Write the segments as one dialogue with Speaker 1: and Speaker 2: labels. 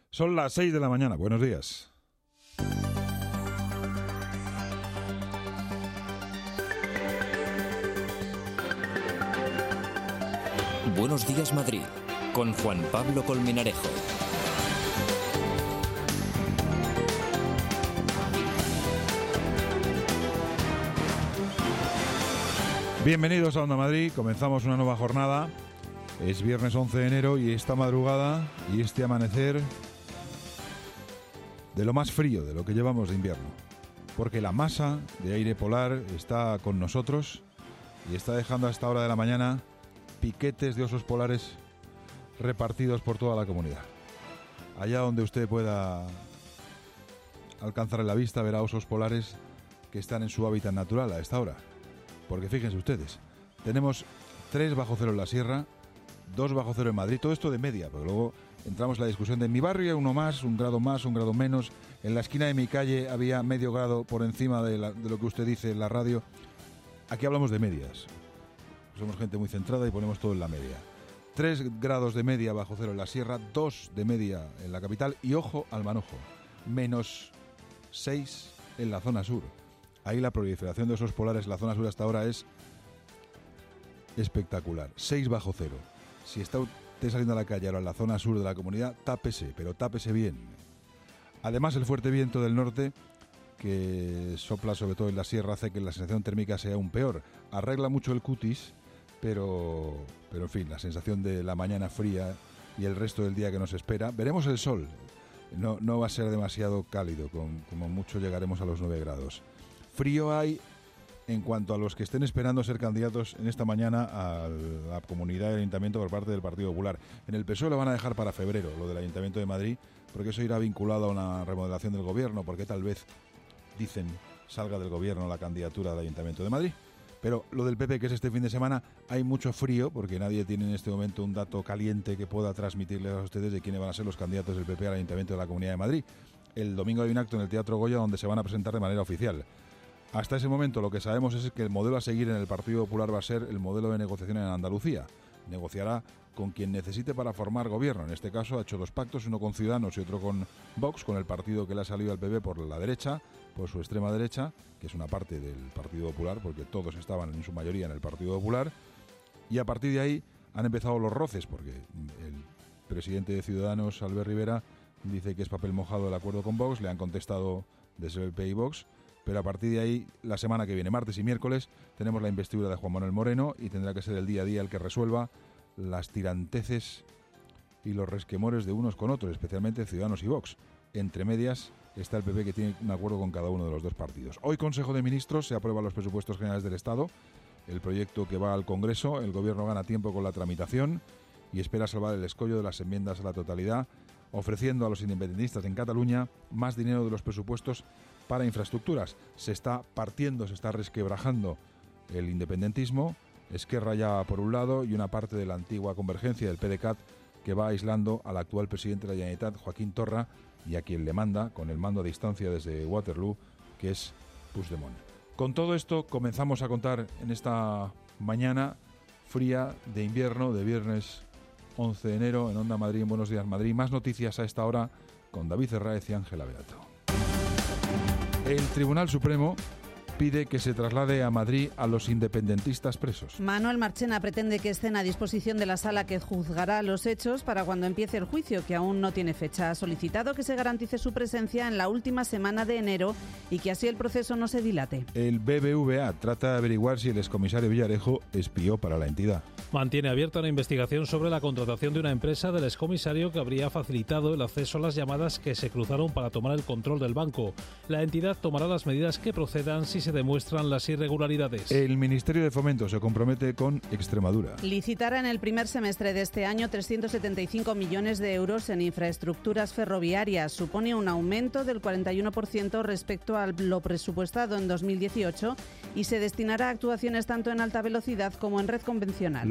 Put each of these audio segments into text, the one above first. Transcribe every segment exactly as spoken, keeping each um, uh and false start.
Speaker 1: Son las seis de la mañana. Buenos días.
Speaker 2: Buenos días, Madrid, con Juan Pablo Colmenarejo.
Speaker 1: Bienvenidos a Onda Madrid. Comenzamos una nueva jornada. Es viernes once de enero y esta madrugada y este amanecer de lo más frío de lo que llevamos de invierno. Porque la masa de aire polar está con nosotros y está dejando a esta hora de la mañana piquetes de osos polares repartidos por toda la comunidad. Allá donde usted pueda alcanzar la vista verá osos polares que están en su hábitat natural a esta hora. Porque fíjense ustedes, tenemos tres bajo cero en la sierra, dos bajo cero en Madrid, todo esto de media, porque luego entramos en la discusión de en mi barrio hay uno más, un grado más, un grado menos, en la esquina de mi calle había medio grado por encima de, la, de lo que usted dice en la radio. Aquí hablamos de medias, somos gente muy centrada y ponemos todo en la media. Tres grados de media bajo cero en la sierra, dos de media en la capital y ojo al manojo, menos seis en la zona sur. Ahí la proliferación de osos polares en la zona sur hasta ahora es espectacular. seis bajo cero. Si está usted saliendo a la calle ahora en la zona sur de la comunidad, tápese, pero tápese bien. Además, el fuerte viento del norte, que sopla sobre todo en la sierra, hace que la sensación térmica sea aún peor. Arregla mucho el cutis, pero, pero en fin, la sensación de la mañana fría y el resto del día que nos espera. Veremos el sol. No, no va a ser demasiado cálido, con, como mucho llegaremos a los nueve grados. Frío hay en cuanto a los que estén esperando ser candidatos en esta mañana a la comunidad del Ayuntamiento por parte del Partido Popular. En el P S O E lo van a dejar para febrero, lo del Ayuntamiento de Madrid, porque eso irá vinculado a una remodelación del Gobierno, porque tal vez, dicen, salga del Gobierno la candidatura del Ayuntamiento de Madrid. Pero lo del P P, que es este fin de semana, hay mucho frío, porque nadie tiene en este momento un dato caliente que pueda transmitirles a ustedes de quiénes van a ser los candidatos del P P al Ayuntamiento de la Comunidad de Madrid. El domingo hay un acto en el Teatro Goya donde se van a presentar de manera oficial. Hasta ese momento lo que sabemos es que el modelo a seguir en el Partido Popular va a ser el modelo de negociación en Andalucía. Negociará con quien necesite para formar gobierno. En este caso ha hecho dos pactos, uno con Ciudadanos y otro con Vox, con el partido que le ha salido al P P por la derecha, por su extrema derecha, que es una parte del Partido Popular, porque todos estaban en su mayoría en el Partido Popular. Y a partir de ahí han empezado los roces, porque el presidente de Ciudadanos, Albert Rivera, dice que es papel mojado el acuerdo con Vox, le han contestado desde el P P y Vox. Pero a partir de ahí, la semana que viene, martes y miércoles, tenemos la investidura de Juan Manuel Moreno y tendrá que ser el día a día el que resuelva las tiranteces y los resquemores de unos con otros, especialmente Ciudadanos y Vox. Entre medias está el P P, que tiene un acuerdo con cada uno de los dos partidos. Hoy, Consejo de Ministros, se aprueban los presupuestos generales del Estado, el proyecto que va al Congreso. El Gobierno gana tiempo con la tramitación y espera salvar el escollo de las enmiendas a la totalidad, ofreciendo a los independentistas en Cataluña más dinero de los presupuestos para infraestructuras. Se está partiendo, se está resquebrajando el independentismo. Esquerra ya por un lado y una parte de la antigua convergencia del P D C A T, que va aislando al actual presidente de la Generalitat, Joaquín Torra, y a quien le manda, con el mando a distancia desde Waterloo, que es Puigdemont. Con todo esto comenzamos a contar en esta mañana fría de invierno, de viernes once de enero, en Onda Madrid, en Buenos Días Madrid. Más noticias a esta hora con David Herráez y Ángela Beato. El Tribunal Supremo pide que se traslade a Madrid a los independentistas presos.
Speaker 3: Manuel Marchena pretende que estén a disposición de la sala que juzgará los hechos para cuando empiece el juicio, que aún no tiene fecha. Ha solicitado que se garantice su presencia en la última semana de enero y que así el proceso no se dilate.
Speaker 1: El B B V A trata de averiguar si el excomisario Villarejo espió para la entidad.
Speaker 4: Mantiene abierta una investigación sobre la contratación de una empresa del excomisario que habría facilitado el acceso a las llamadas que se cruzaron para tomar el control del banco. La entidad tomará las medidas que procedan si se demuestran las irregularidades.
Speaker 1: El Ministerio de Fomento se compromete con Extremadura.
Speaker 3: Licitará en el primer semestre de este año trescientos setenta y cinco millones de euros en infraestructuras ferroviarias. Supone un aumento del cuarenta y uno por ciento respecto a lo presupuestado en dos mil dieciocho y se destinará a actuaciones tanto en alta velocidad como en red convencional.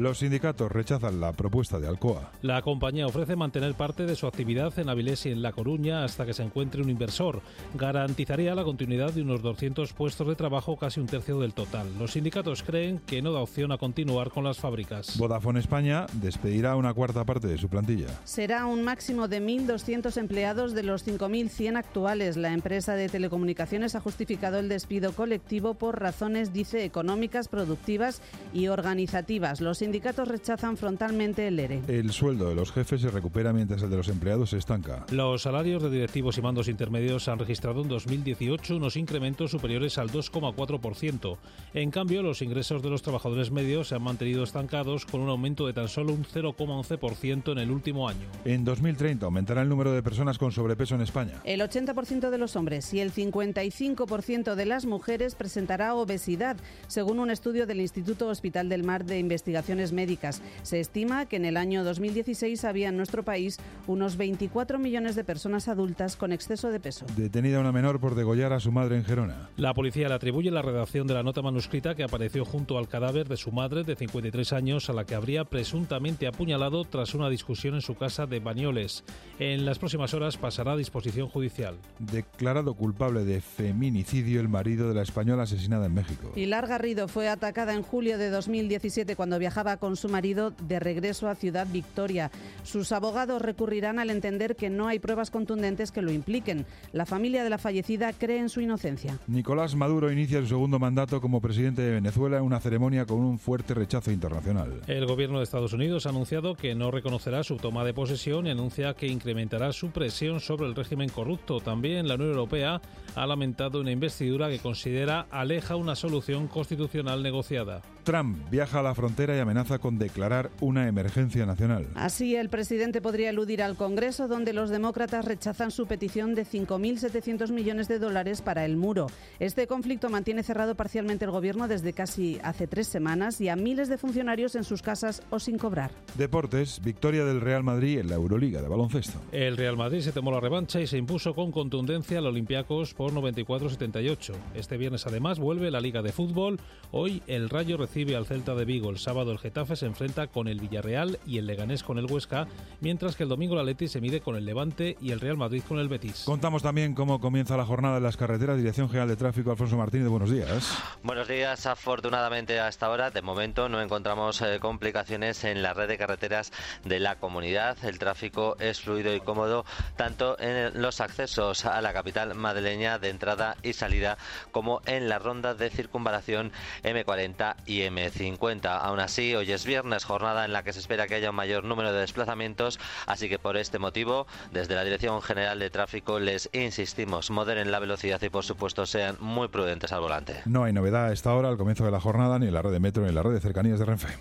Speaker 1: Los sindicatos rechazan la propuesta de Alcoa.
Speaker 4: La compañía ofrece mantener parte de su actividad en Avilés y en La Coruña hasta que se encuentre un inversor. Garantizaría la continuidad de unos doscientos puestos de trabajo, casi un tercio del total. Los sindicatos creen que no da opción a continuar con las fábricas.
Speaker 1: Vodafone España despedirá una cuarta parte de su plantilla.
Speaker 3: Será un máximo de mil doscientos empleados de los cinco mil cien actuales. La empresa de telecomunicaciones ha justificado el despido colectivo por razones, dice, económicas, productivas y organizativas. Los sindicatos rechazan frontalmente el ERE.
Speaker 1: El sueldo de los jefes se recupera mientras el de los empleados se estanca.
Speaker 4: Los salarios de directivos y mandos intermedios han registrado en dos mil dieciocho unos incrementos superiores al dos coma cuatro por ciento. En cambio, los ingresos de los trabajadores medios se han mantenido estancados con un aumento de tan solo un cero coma once por ciento en el último año.
Speaker 1: En dos mil treinta aumentará el número de personas con sobrepeso en España.
Speaker 3: El ochenta por ciento de los hombres y el cincuenta y cinco por ciento de las mujeres presentará obesidad, según un estudio del Instituto Hospital del Mar de Investigaciones Médicas. Se estima que en el año dos mil dieciséis había en nuestro país unos veinticuatro millones de personas adultas con exceso de peso.
Speaker 1: Detenida una menor por degollar a su madre en Gerona.
Speaker 4: La policía le atribuye la redacción de la nota manuscrita que apareció junto al cadáver de su madre de cincuenta y tres años, a la que habría presuntamente apuñalado tras una discusión en su casa de Banyoles. En las próximas horas pasará a disposición judicial.
Speaker 1: Declarado culpable de feminicidio el marido de la española asesinada en México.
Speaker 3: Pilar Garrido fue atacada en julio de dos mil diecisiete cuando viajaba con su marido de regreso a Ciudad Victoria. Sus abogados recurrirán al entender que no hay pruebas contundentes que lo impliquen. La familia de la fallecida cree en su inocencia.
Speaker 1: Nicolás Maduro inicia su segundo mandato como presidente de Venezuela en una ceremonia con un fuerte rechazo internacional.
Speaker 4: El gobierno de Estados Unidos ha anunciado que no reconocerá su toma de posesión y anuncia que incrementará su presión sobre el régimen corrupto. También la Unión Europea ha lamentado una investidura que considera aleja una solución constitucional negociada.
Speaker 1: Trump viaja a la frontera y amenaza con declarar una emergencia nacional.
Speaker 3: Así, el presidente podría eludir al Congreso, donde los demócratas rechazan su petición de cinco mil setecientos millones de dólares para el muro. Este conflicto mantiene cerrado parcialmente el gobierno desde casi hace tres semanas y a miles de funcionarios en sus casas o sin cobrar.
Speaker 1: Deportes, victoria del Real Madrid en la Euroliga de baloncesto.
Speaker 4: El Real Madrid se tomó la revancha y se impuso con contundencia al Olympiacos por noventa y cuatro a setenta y ocho. Este viernes además vuelve la Liga de Fútbol. Hoy el Rayo recibe al Celta de Vigo. El sábado el Getafe se enfrenta con el Villarreal y el Leganés con el Huesca, mientras que el domingo el Atleti se mide con el Levante y el Real Madrid con el Betis.
Speaker 1: Contamos también cómo comienza la jornada en las carreteras. Dirección General de Tráfico, Alfonso Martínez, buenos días.
Speaker 5: Buenos días. Afortunadamente hasta ahora, de momento, no encontramos eh, complicaciones en la red de carreteras de la comunidad. El tráfico es fluido y cómodo tanto en los accesos a la capital madrileña de entrada y salida como en la ronda de circunvalación eme cuarenta y eme cincuenta. Aún así, hoy es viernes, jornada en la que se espera que haya un mayor número de desplazamientos, así que por este motivo, desde la Dirección General de Tráfico les insistimos, moderen la velocidad y por supuesto sean muy prudentes al volante.
Speaker 1: No hay novedad a esta hora al comienzo de la jornada ni en la red de metro ni en la red de cercanías de Renfe.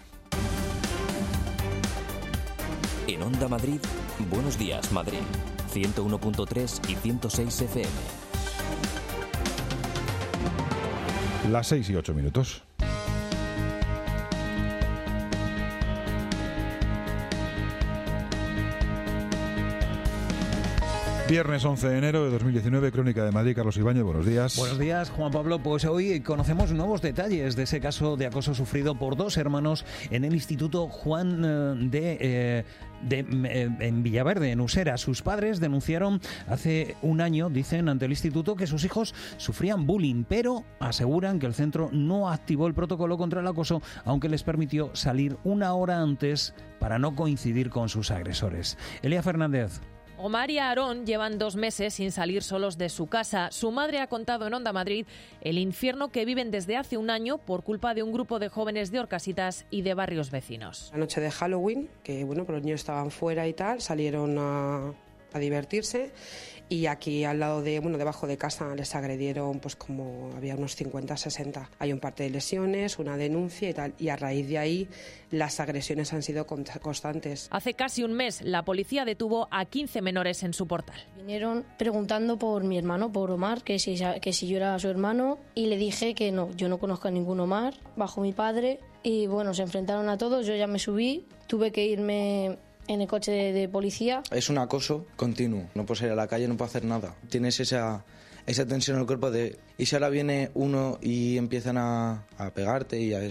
Speaker 2: En Onda Madrid, Buenos Días Madrid, ciento uno punto tres y ciento seis efe eme.
Speaker 1: Las seis y ocho minutos. Viernes once de enero de dos mil diecinueve, Crónica de Madrid, Carlos Ibáñez, buenos días.
Speaker 6: Buenos días, Juan Pablo. Pues hoy conocemos nuevos detalles de ese caso de acoso sufrido por dos hermanos en el Instituto Juan de... Eh, De, eh, en Villaverde, en Usera. Sus padres denunciaron hace un año, dicen, ante el instituto que sus hijos sufrían bullying, pero aseguran que el centro no activó el protocolo contra el acoso, aunque les permitió salir una hora antes para no coincidir con sus agresores. Elia Fernández.
Speaker 7: Omar y Aarón llevan dos meses sin salir solos de su casa. Su madre ha contado en Onda Madrid el infierno que viven desde hace un año por culpa de un grupo de jóvenes de Orcasitas y de barrios vecinos.
Speaker 8: La noche de Halloween, que bueno, pues los niños estaban fuera y tal, salieron a, a divertirse. Y aquí al lado de, bueno, debajo de casa les agredieron, pues como había unos cincuenta, sesenta. Hay un parte de lesiones, una denuncia y tal. Y a raíz de ahí las agresiones han sido constantes.
Speaker 7: Hace casi un mes la policía detuvo a quince menores en su portal.
Speaker 9: Vinieron preguntando por mi hermano, por Omar, que si, que si yo era su hermano. Y le dije que no, yo no conozco a ningún Omar, bajo mi padre. Y bueno, se enfrentaron a todos, yo ya me subí, tuve que irme en el coche de, de policía.
Speaker 10: Es un acoso continuo, no puedes ir a la calle, no puedes hacer nada. Tienes esa, esa tensión en el cuerpo de... Y si ahora viene uno y empiezan a, a pegarte y a eso.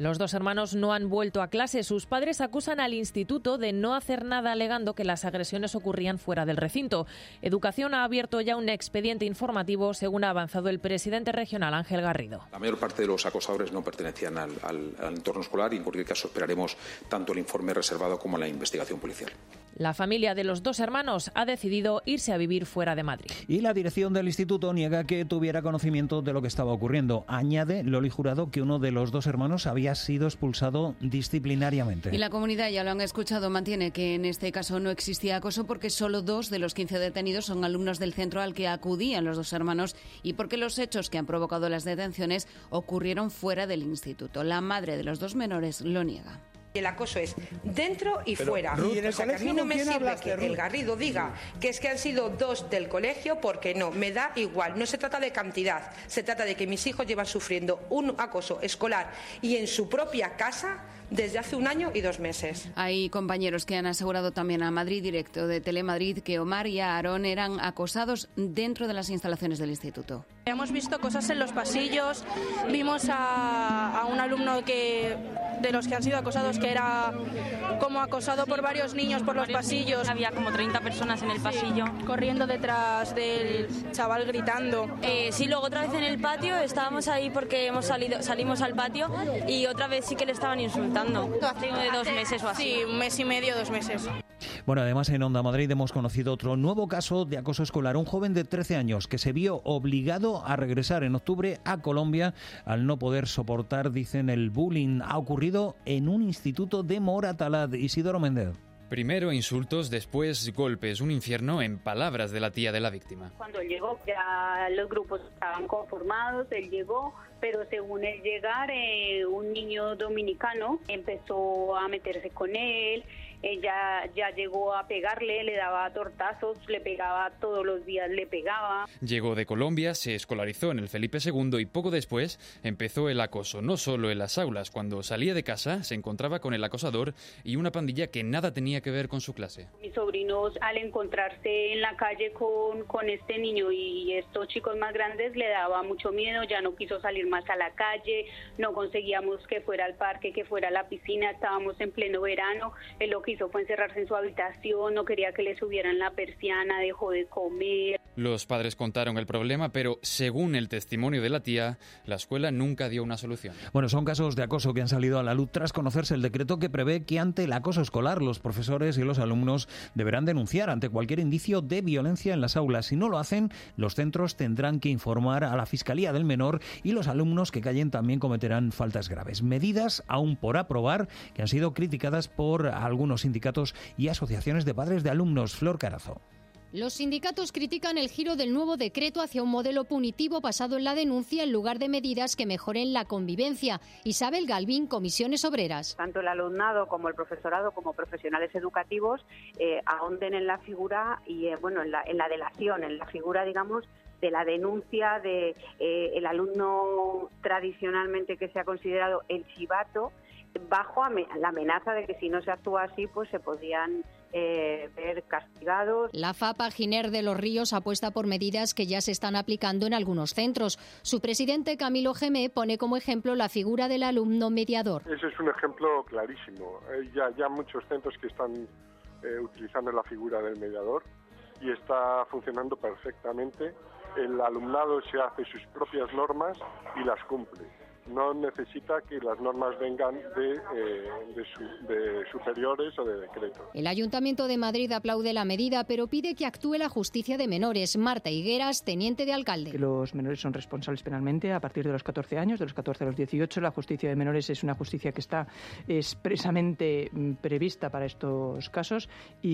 Speaker 7: Los dos hermanos no han vuelto a clase. Sus padres acusan al instituto de no hacer nada, alegando que las agresiones ocurrían fuera del recinto. Educación ha abierto ya un expediente informativo, según ha avanzado el presidente regional Ángel Garrido.
Speaker 11: La mayor parte de los acosadores no pertenecían al, al, al entorno escolar y en cualquier caso esperaremos tanto el informe reservado como la investigación policial.
Speaker 7: La familia de los dos hermanos ha decidido irse a vivir fuera de Madrid.
Speaker 6: Y la dirección del instituto niega que tuviera conocimiento de lo que estaba ocurriendo. Añade Loli Jurado que uno de los dos hermanos había sido expulsado disciplinariamente.
Speaker 12: Y la comunidad, ya lo han escuchado, mantiene que en este caso no existía acoso porque solo dos de los quince detenidos son alumnos del centro al que acudían los dos hermanos y porque los hechos que han provocado las detenciones ocurrieron fuera del instituto. La madre de los dos menores lo niega.
Speaker 13: El acoso es dentro y
Speaker 14: Pero,
Speaker 13: fuera.
Speaker 14: Ruth,
Speaker 13: O sea, que a mí no me sirve que
Speaker 14: Ruth?
Speaker 13: el Garrido diga que es que han sido dos del colegio, porque no, me da igual. No se trata de cantidad, se trata de que mis hijos llevan sufriendo un acoso escolar y en su propia casa desde hace un año y dos meses.
Speaker 12: Hay compañeros que han asegurado también a Madrid Directo de Telemadrid que Omar y Aarón eran acosados dentro de las instalaciones del instituto.
Speaker 15: Hemos visto cosas en los pasillos, vimos a, a un alumno que de los que han sido acosados que era como acosado por varios niños por los pasillos.
Speaker 16: Había como treinta personas en el pasillo.
Speaker 15: Sí, corriendo detrás del chaval gritando.
Speaker 16: Eh, sí, luego otra vez en el patio, estábamos ahí porque hemos salido, salimos al patio y otra vez sí que le estaban insultando. Hace de dos meses o así.
Speaker 15: Sí, un mes y medio, dos meses.
Speaker 6: Bueno, además en Onda Madrid hemos conocido otro nuevo caso de acoso escolar. Un joven de trece años que se vio obligado a regresar en octubre a Colombia al no poder soportar, dicen, el bullying. Ha ocurrido en un instituto de Moratalaz. Isidoro Méndez.
Speaker 17: Primero insultos, después golpes, un infierno en palabras de la tía de la víctima.
Speaker 18: Cuando él llegó ya los grupos estaban conformados, él llegó, pero según él llegar, eh, un niño dominicano empezó a meterse con él. Ella ya llegó a pegarle, le daba tortazos, le pegaba todos los días, le pegaba.
Speaker 17: Llegó de Colombia, se escolarizó en el Felipe segundo y poco después empezó el acoso, no solo en las aulas. Cuando salía de casa se encontraba con el acosador y una pandilla que nada tenía que ver con su clase.
Speaker 18: Mis sobrinos, al encontrarse en la calle con, con este niño y estos chicos más grandes, le daba mucho miedo, ya no quiso salir más a la calle, no conseguíamos que fuera al parque, que fuera a la piscina, estábamos en pleno verano, él lo que hizo fue encerrarse en su habitación, no quería que le subieran la persiana, dejó de comer.
Speaker 17: Los padres contaron el problema, pero según el testimonio de la tía, la escuela nunca dio una solución.
Speaker 6: Bueno, son casos de acoso que han salido a la luz tras conocerse el decreto que prevé que ante el acoso escolar los profesores y los alumnos deberán denunciar ante cualquier indicio de violencia en las aulas. Si no lo hacen, los centros tendrán que informar a la Fiscalía del Menor y los alumnos que callen también cometerán faltas graves. Medidas aún por aprobar que han sido criticadas por algunos sindicatos y asociaciones de padres de alumnos. Flor Carazo.
Speaker 19: Los sindicatos critican el giro del nuevo decreto hacia un modelo punitivo basado en la denuncia en lugar de medidas que mejoren la convivencia. Isabel Galvín, Comisiones Obreras.
Speaker 20: Tanto el alumnado como el profesorado como profesionales educativos eh, ahonden en la figura y eh, bueno en la, en la delación, en la figura, digamos, de la denuncia de eh, el alumno tradicionalmente que se ha considerado el chivato, bajo la amenaza de que si no se actúa así, pues se podrían eh, ver castigados.
Speaker 19: La FAPA Giner de los Ríos apuesta por medidas que ya se están aplicando en algunos centros. Su presidente, Camilo Gemé, pone como ejemplo la figura del alumno mediador.
Speaker 21: Ese es un ejemplo clarísimo. Hay ya, ya muchos centros que están eh, utilizando la figura del mediador y está funcionando perfectamente. El alumnado se hace sus propias normas y las cumple. No necesita que las normas vengan de, eh, de, su, de superiores o de decretos.
Speaker 19: El Ayuntamiento de Madrid aplaude la medida, pero pide que actúe la justicia de menores. Marta Higueras, teniente de alcalde.
Speaker 22: Que los menores son responsables penalmente a partir de los catorce años, de los catorce a los dieciocho. La justicia de menores es una justicia que está expresamente prevista para estos casos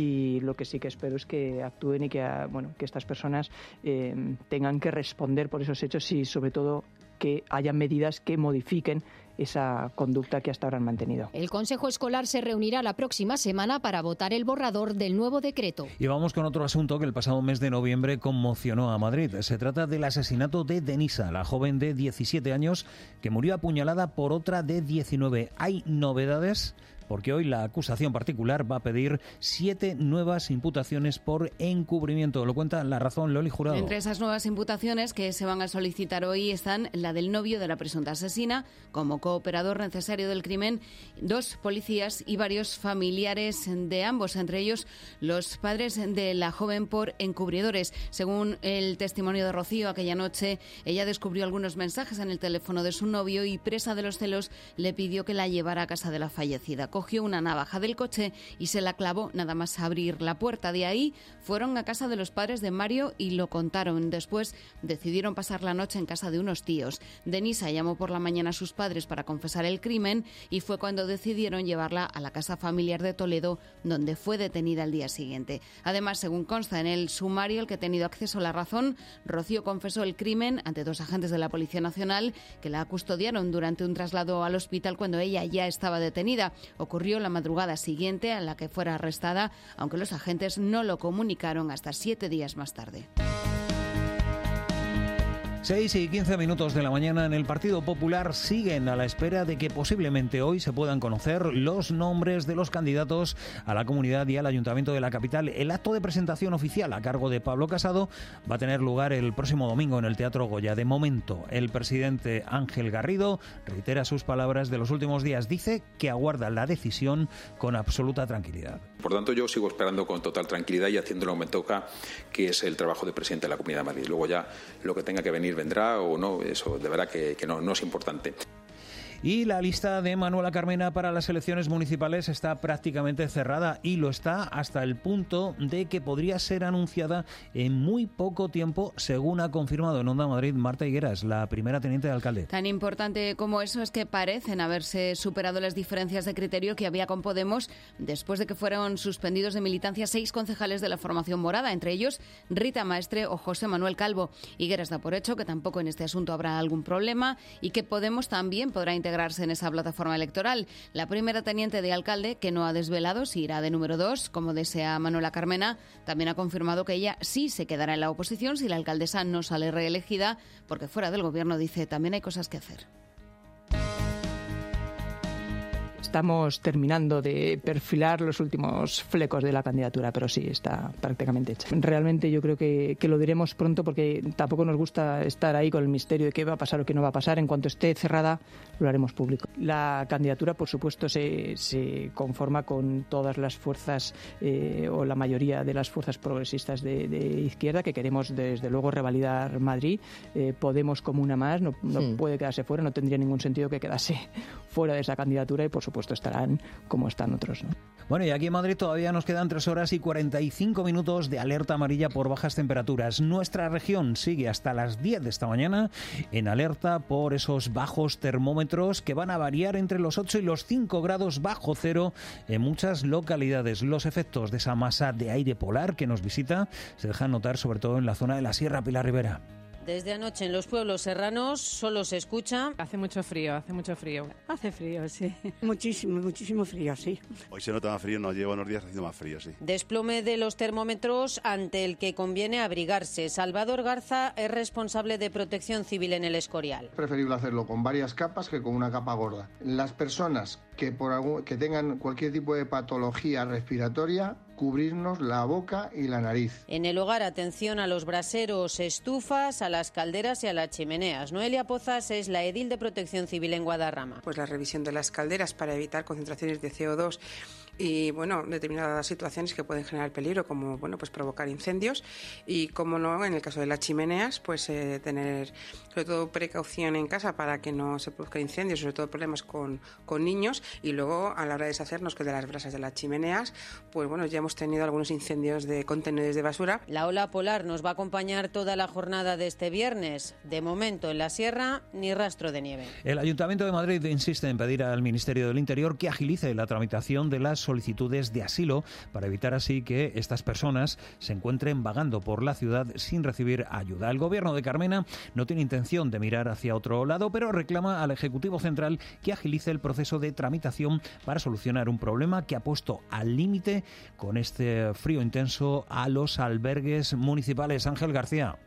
Speaker 22: y lo que sí que espero es que actúen y que, bueno, que estas personas eh, tengan que responder por esos hechos y, sobre todo, que haya medidas que modifiquen esa conducta que hasta ahora han mantenido.
Speaker 19: El Consejo Escolar se reunirá la próxima semana para votar el borrador del nuevo decreto.
Speaker 6: Y vamos con otro asunto que el pasado mes de noviembre conmocionó a Madrid. Se trata del asesinato de Denisa, la joven de diecisiete años que murió apuñalada por otra de diecinueve. Hay novedades porque hoy la acusación particular va a pedir siete nuevas imputaciones por encubrimiento. Lo cuenta La Razón, Loli Jurado.
Speaker 12: Entre esas nuevas imputaciones que se van a solicitar hoy están la del novio de la presunta asesina, como cooperador necesario del crimen, dos policías y varios familiares de ambos, entre ellos los padres de la joven por encubridores. Según el testimonio de Rocío, aquella noche ella descubrió algunos mensajes en el teléfono de su novio y, presa de los celos, le pidió que la llevara a casa de la fallecida. Cogió una navaja del coche y se la clavó nada más abrir la puerta. De ahí fueron a casa de los padres de Mario y lo contaron. Después decidieron pasar la noche en casa de unos tíos. Denisa llamó por la mañana a sus padres para confesar el crimen y fue cuando decidieron llevarla a la casa familiar de Toledo, donde fue detenida al día siguiente. Además, según consta en el sumario al que ha tenido acceso La Razón, Rocío confesó el crimen ante dos agentes de la Policía Nacional que la custodiaron durante un traslado al hospital cuando ella ya estaba detenida. Ocurrió la madrugada siguiente a la que fuera arrestada, aunque los agentes no lo comunicaron hasta siete días más tarde.
Speaker 6: seis y quince minutos de la mañana. En el Partido Popular siguen a la espera de que posiblemente hoy se puedan conocer los nombres de los candidatos a la comunidad y al ayuntamiento de la capital. El acto de presentación oficial a cargo de Pablo Casado va a tener lugar el próximo domingo en el Teatro Goya. De momento, el presidente Ángel Garrido reitera sus palabras de los últimos días. Dice que aguarda la decisión con absoluta tranquilidad.
Speaker 11: Por tanto, yo sigo esperando con total tranquilidad y haciendo lo que me toca, que es el trabajo de presidente de la Comunidad de Madrid. Luego ya lo que tenga que venir vendrá o no, eso de verdad que, que no, no es importante.
Speaker 6: Y la lista de Manuela Carmena para las elecciones municipales está prácticamente cerrada y lo está hasta el punto de que podría ser anunciada en muy poco tiempo, según ha confirmado en Onda Madrid Marta Higueras, la primera teniente de alcalde.
Speaker 12: Tan importante como eso es que parecen haberse superado las diferencias de criterio que había con Podemos después de que fueron suspendidos de militancia seis concejales de la formación morada, entre ellos Rita Maestre o José Manuel Calvo. Higueras da por hecho que tampoco en este asunto habrá algún problema y que Podemos también podrá integrarse en esa plataforma electoral. La primera teniente de alcalde, que no ha desvelado si irá de número dos, como desea Manuela Carmena, también ha confirmado que ella sí se quedará en la oposición si la alcaldesa no sale reelegida, porque fuera del gobierno, dice, también hay cosas que hacer.
Speaker 22: Estamos terminando de perfilar los últimos flecos de la candidatura, pero sí, está prácticamente hecha. Realmente yo creo que, que lo diremos pronto porque tampoco nos gusta estar ahí con el misterio de qué va a pasar o qué no va a pasar. En cuanto esté cerrada, lo haremos público. La candidatura, por supuesto, se, se conforma con todas las fuerzas eh, o la mayoría de las fuerzas progresistas de, de izquierda que queremos, desde luego, revalidar Madrid. Eh, Podemos como una más, no, no sí. puede quedarse fuera, no tendría ningún sentido que quedase fuera de esa candidatura y, por supuesto, estarán como están otros, ¿no?
Speaker 6: Bueno, y aquí en Madrid todavía nos quedan tres horas y cuarenta y cinco minutos de alerta amarilla por bajas temperaturas. Nuestra región sigue hasta las diez de esta mañana en alerta por esos bajos termómetros que van a variar entre los ocho y los cinco grados bajo cero en muchas localidades. Los efectos de esa masa de aire polar que nos visita se dejan notar sobre todo en la zona de la Sierra. Pilar Rivera.
Speaker 3: Desde anoche en los pueblos serranos solo se escucha...
Speaker 14: Hace mucho frío, hace mucho frío.
Speaker 23: Hace frío, sí. Muchísimo, muchísimo frío, sí.
Speaker 24: Hoy se nota más frío, nos lleva unos días haciendo más frío, sí.
Speaker 3: Desplome de los termómetros ante el que conviene abrigarse. Salvador Garza es responsable de Protección Civil en el Escorial.
Speaker 25: Es preferible hacerlo con varias capas que con una capa gorda. Las personas que, por algún, que tengan cualquier tipo de patología respiratoria, cubrirnos la boca y la nariz.
Speaker 3: En el hogar, atención a los braseros, estufas, a las calderas y a las chimeneas. Noelia Pozas es la edil de Protección Civil en Guadarrama.
Speaker 8: Pues la revisión de las calderas para evitar concentraciones de C O dos y, bueno, determinadas situaciones que pueden generar peligro, como, bueno, pues provocar incendios y, como no, en el caso de las chimeneas, pues eh, tener sobre todo precaución en casa para que no se produzcan incendios, sobre todo problemas con, con niños, y luego a la hora de deshacernos que de las brasas de las chimeneas, pues bueno, ya hemos tenido algunos incendios de contenedores de basura.
Speaker 3: La ola polar nos va a acompañar toda la jornada de este viernes. De momento en la sierra ni rastro de nieve.
Speaker 6: El Ayuntamiento de Madrid insiste en pedir al Ministerio del Interior que agilice la tramitación de las solicitudes de asilo para evitar así que estas personas se encuentren vagando por la ciudad sin recibir ayuda. El gobierno de Carmena no tiene intención de mirar hacia otro lado, pero reclama al Ejecutivo Central que agilice el proceso de tramitación para solucionar un problema que ha puesto al límite con este frío intenso a los albergues municipales. Ángel García.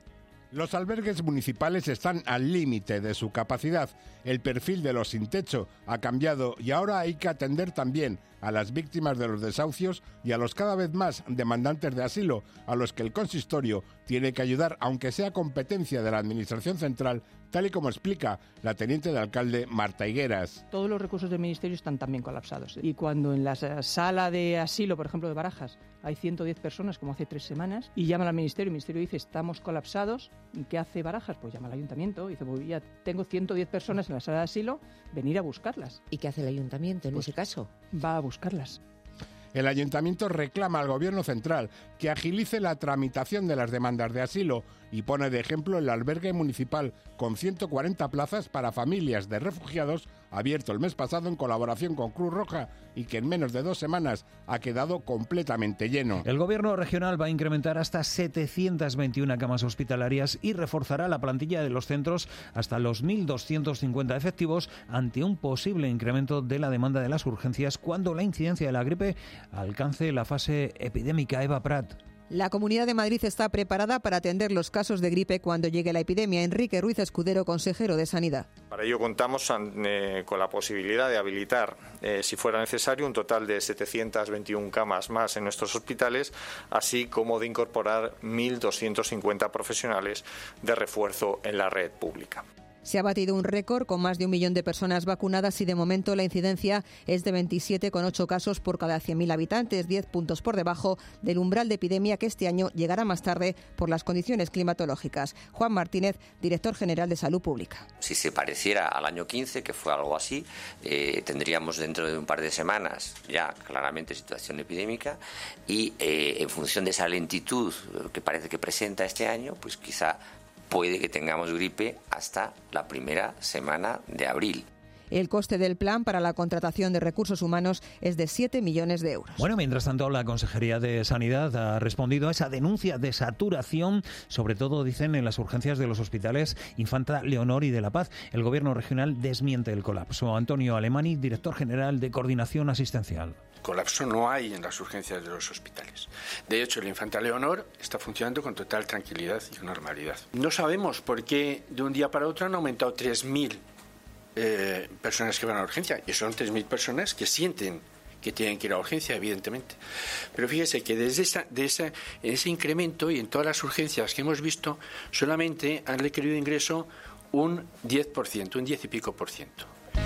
Speaker 1: Los albergues municipales están al límite de su capacidad. El perfil de los sin techo ha cambiado y ahora hay que atender también a las víctimas de los desahucios y a los cada vez más demandantes de asilo, a los que el consistorio tiene que ayudar, aunque sea competencia de la Administración Central, tal y como explica la teniente de alcalde Marta Higueras.
Speaker 22: Todos los recursos del Ministerio están también colapsados. Y cuando en la sala de asilo, por ejemplo, de Barajas, hay ciento diez personas, como hace tres semanas, y llaman al Ministerio, el Ministerio dice, estamos colapsados, ¿qué hace Barajas? Pues llama al Ayuntamiento, dice, pues ya tengo ciento diez personas en la sala de asilo, venir a buscarlas.
Speaker 2: ¿Y qué hace el Ayuntamiento en pues ese caso?
Speaker 22: Va a buscarlas.
Speaker 1: El Ayuntamiento reclama al Gobierno central que agilice la tramitación de las demandas de asilo y pone de ejemplo el albergue municipal con ciento cuarenta plazas para familias de refugiados, abierto el mes pasado en colaboración con Cruz Roja y que en menos de dos semanas ha quedado completamente lleno.
Speaker 6: El Gobierno regional va a incrementar hasta setecientas veintiuna camas hospitalarias y reforzará la plantilla de los centros hasta los mil doscientos cincuenta efectivos ante un posible incremento de la demanda de las urgencias cuando la incidencia de la gripe alcance la fase epidémica. Eva Prat.
Speaker 4: La Comunidad de Madrid está preparada para atender los casos de gripe cuando llegue la epidemia. Enrique Ruiz Escudero, consejero de Sanidad.
Speaker 5: Para ello contamos eh, con la posibilidad de habilitar, eh, si fuera necesario, un total de setecientas veintiuna camas más en nuestros hospitales, así como de incorporar mil doscientos cincuenta profesionales de refuerzo en la red pública.
Speaker 4: Se ha batido un récord con más de un millón de personas vacunadas y de momento la incidencia es de veintisiete coma ocho casos por cada cien mil habitantes, diez puntos por debajo del umbral de epidemia que este año llegará más tarde por las condiciones climatológicas. Juan Martínez, director general de Salud Pública.
Speaker 9: Si se pareciera al año quince, que fue algo así, eh, tendríamos dentro de un par de semanas ya claramente situación epidémica y eh, en función de esa lentitud que parece que presenta este año, pues quizá puede que tengamos gripe hasta la primera semana de abril.
Speaker 4: El coste del plan para la contratación de recursos humanos es de siete millones de euros.
Speaker 6: Bueno, mientras tanto, la Consejería de Sanidad ha respondido a esa denuncia de saturación, sobre todo, dicen, en las urgencias de los hospitales Infanta Leonor y de La Paz. El Gobierno regional desmiente el colapso. Antonio Alemani, director general de Coordinación Asistencial.
Speaker 26: Colapso no hay en las urgencias de los hospitales. De hecho, el Infanta Leonor está funcionando con total tranquilidad y normalidad. No sabemos por qué de un día para otro han aumentado tres mil eh, personas que van a urgencia. Y son tres mil personas que sienten que tienen que ir a urgencia, evidentemente. Pero fíjese que desde esa, de esa, ese incremento y en todas las urgencias que hemos visto, solamente han requerido ingreso un diez por ciento, un diez y pico por ciento.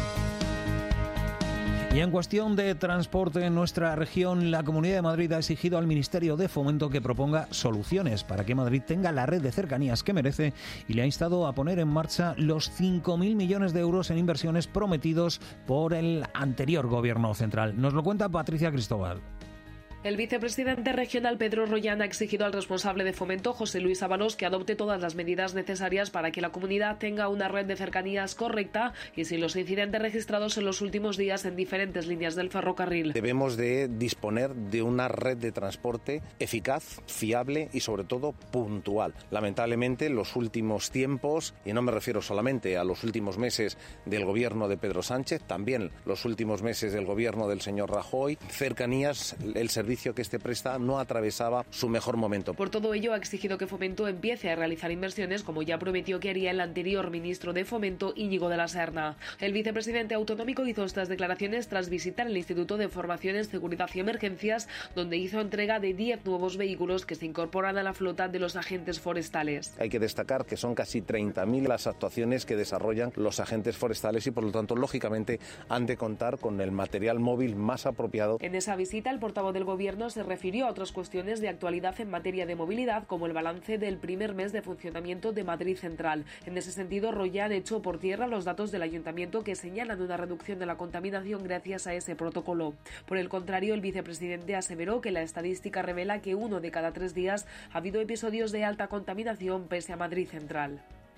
Speaker 6: Y en cuestión de transporte en nuestra región, la Comunidad de Madrid ha exigido al Ministerio de Fomento que proponga soluciones para que Madrid tenga la red de cercanías que merece y le ha instado a poner en marcha los cinco mil millones de euros en inversiones prometidos por el anterior Gobierno central. Nos lo cuenta Patricia Cristóbal.
Speaker 27: El vicepresidente regional Pedro Rollán ha exigido al responsable de Fomento, José Luis Ábalos, que adopte todas las medidas necesarias para que la comunidad tenga una red de cercanías correcta y sin los incidentes registrados en los últimos días en diferentes líneas del ferrocarril.
Speaker 28: Debemos de disponer de una red de transporte eficaz, fiable y sobre todo puntual. Lamentablemente, los últimos tiempos, y no me refiero solamente a los últimos meses del gobierno de Pedro Sánchez, también los últimos meses del gobierno del señor Rajoy, cercanías, el servicio que este presta no atravesaba su mejor momento.
Speaker 27: Por todo ello ha exigido que Fomento empiece a realizar inversiones como ya prometió que haría el anterior ministro de Fomento, Íñigo de la Serna. El vicepresidente autonómico hizo estas declaraciones tras visitar el Instituto de Formación en Seguridad y Emergencias, donde hizo entrega de diez nuevos vehículos que se incorporan a la flota de los agentes forestales.
Speaker 28: Hay que destacar que son casi treinta mil las actuaciones que desarrollan los agentes forestales y por lo tanto lógicamente han de contar con el material móvil más apropiado.
Speaker 27: En esa visita el portavoz del gobierno se refirió a otras cuestiones de actualidad en materia de movilidad, como el balance del primer mes de funcionamiento de Madrid Central. En ese sentido, Rollán echó por tierra los datos del ayuntamiento que señalan una reducción de la contaminación gracias a ese protocolo. Por el contrario, el vicepresidente aseveró que la estadística revela que uno de cada tres días ha habido episodios de alta contaminación pese a Madrid Central.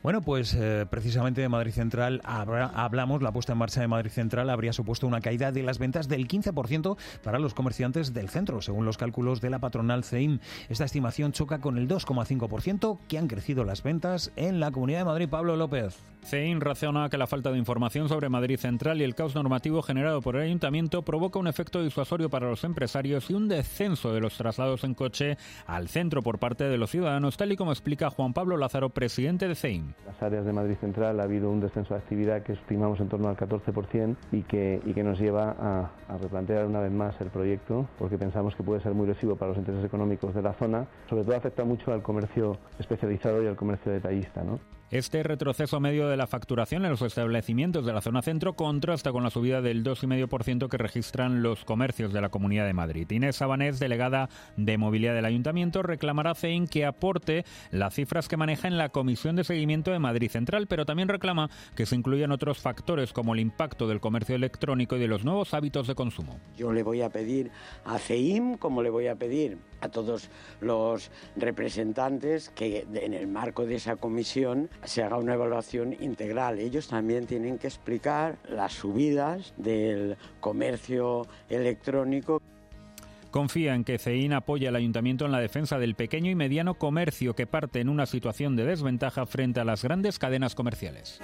Speaker 6: Bueno, pues eh, precisamente de Madrid Central habrá, hablamos. La puesta en marcha de Madrid Central habría supuesto una caída de las ventas del quince por ciento para los comerciantes del centro, según los cálculos de la patronal C E I M. Esta estimación choca con el dos coma cinco por ciento que han crecido las ventas en la Comunidad de Madrid. Pablo López.
Speaker 7: C E I M razona que la falta de información sobre Madrid Central y el caos normativo generado por el Ayuntamiento provoca un efecto disuasorio para los empresarios y un descenso de los traslados en coche al centro por parte de los ciudadanos, tal y como explica Juan Pablo Lázaro, presidente de C E I M.
Speaker 10: Las áreas de Madrid Central ha habido un descenso de actividad que estimamos en torno al catorce por ciento y que, y que nos lleva a, a replantear una vez más el proyecto, porque pensamos que puede ser muy lesivo para los intereses económicos de la zona. Sobre todo afecta mucho al comercio especializado y al comercio detallista, ¿no?
Speaker 7: Este retroceso medio de la facturación en los establecimientos de la zona centro contrasta con la subida del dos coma cinco por ciento que registran los comercios de la Comunidad de Madrid. Inés Sabanés, delegada de Movilidad del Ayuntamiento, reclamará a C E I M que aporte las cifras que maneja en la Comisión de Seguimiento de Madrid Central, pero también reclama que se incluyan otros factores como el impacto del comercio electrónico y de los nuevos hábitos de consumo.
Speaker 13: Yo le voy a pedir a C E I M, como le voy a pedir a todos los representantes, que en el marco de esa comisión se haga una evaluación integral. Ellos también tienen que explicar las subidas del comercio electrónico.
Speaker 7: Confía en que C E I M apoye al Ayuntamiento en la defensa del pequeño y mediano comercio que parte en una situación de desventaja frente a las grandes cadenas comerciales.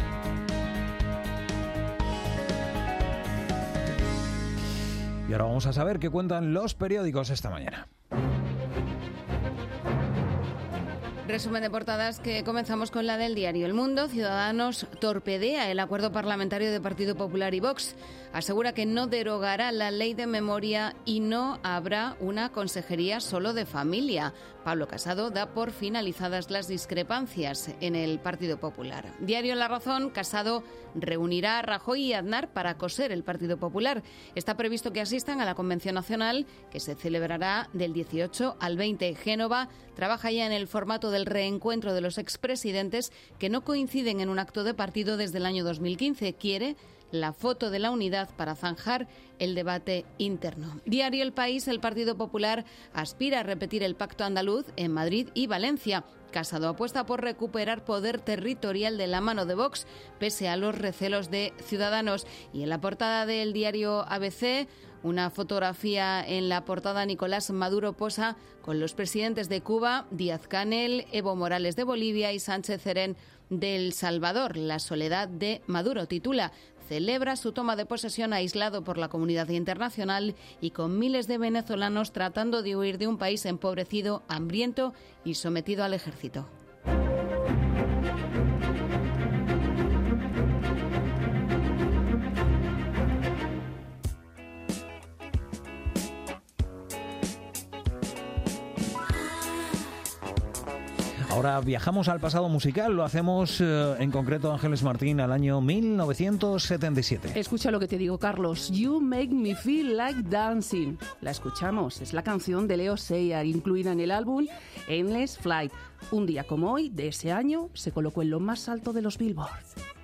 Speaker 6: Y ahora vamos a saber qué cuentan los periódicos esta mañana.
Speaker 12: Resumen de portadas, que comenzamos con la del diario El Mundo. Ciudadanos torpedea el acuerdo parlamentario de Partido Popular y Vox. Asegura que no derogará la ley de memoria y no habrá una consejería solo de familia. Pablo Casado da por finalizadas las discrepancias en el Partido Popular. Diario La Razón, Casado reunirá a Rajoy y Aznar para coser el Partido Popular. Está previsto que asistan a la Convención Nacional, que se celebrará del dieciocho al veinte. Génova trabaja ya en el formato del reencuentro de los expresidentes que no coinciden en un acto de partido desde el año dos mil quince. Quiere la foto de la unidad para zanjar el debate interno. Diario El País, el Partido Popular aspira a repetir el pacto andaluz en Madrid y Valencia. Casado apuesta por recuperar poder territorial de la mano de Vox, pese a los recelos de Ciudadanos. Y en la portada del diario A B C, una fotografía en la portada, Nicolás Maduro posa con los presidentes de Cuba, Díaz-Canel, Evo Morales de Bolivia y Sánchez Cerén de El Salvador. La soledad de Maduro titula: celebra su toma de posesión aislado por la comunidad internacional y con miles de venezolanos tratando de huir de un país empobrecido, hambriento y sometido al ejército.
Speaker 6: Ahora viajamos al pasado musical, lo hacemos eh, en concreto Ángeles Martín al año mil novecientos setenta y siete.
Speaker 15: Escucha lo que te digo, Carlos. You Make Me Feel Like Dancing. La escuchamos, es la canción de Leo Sayer, incluida en el álbum Endless Flight. Un día como hoy, de ese año, se colocó en lo más alto de los Billboard.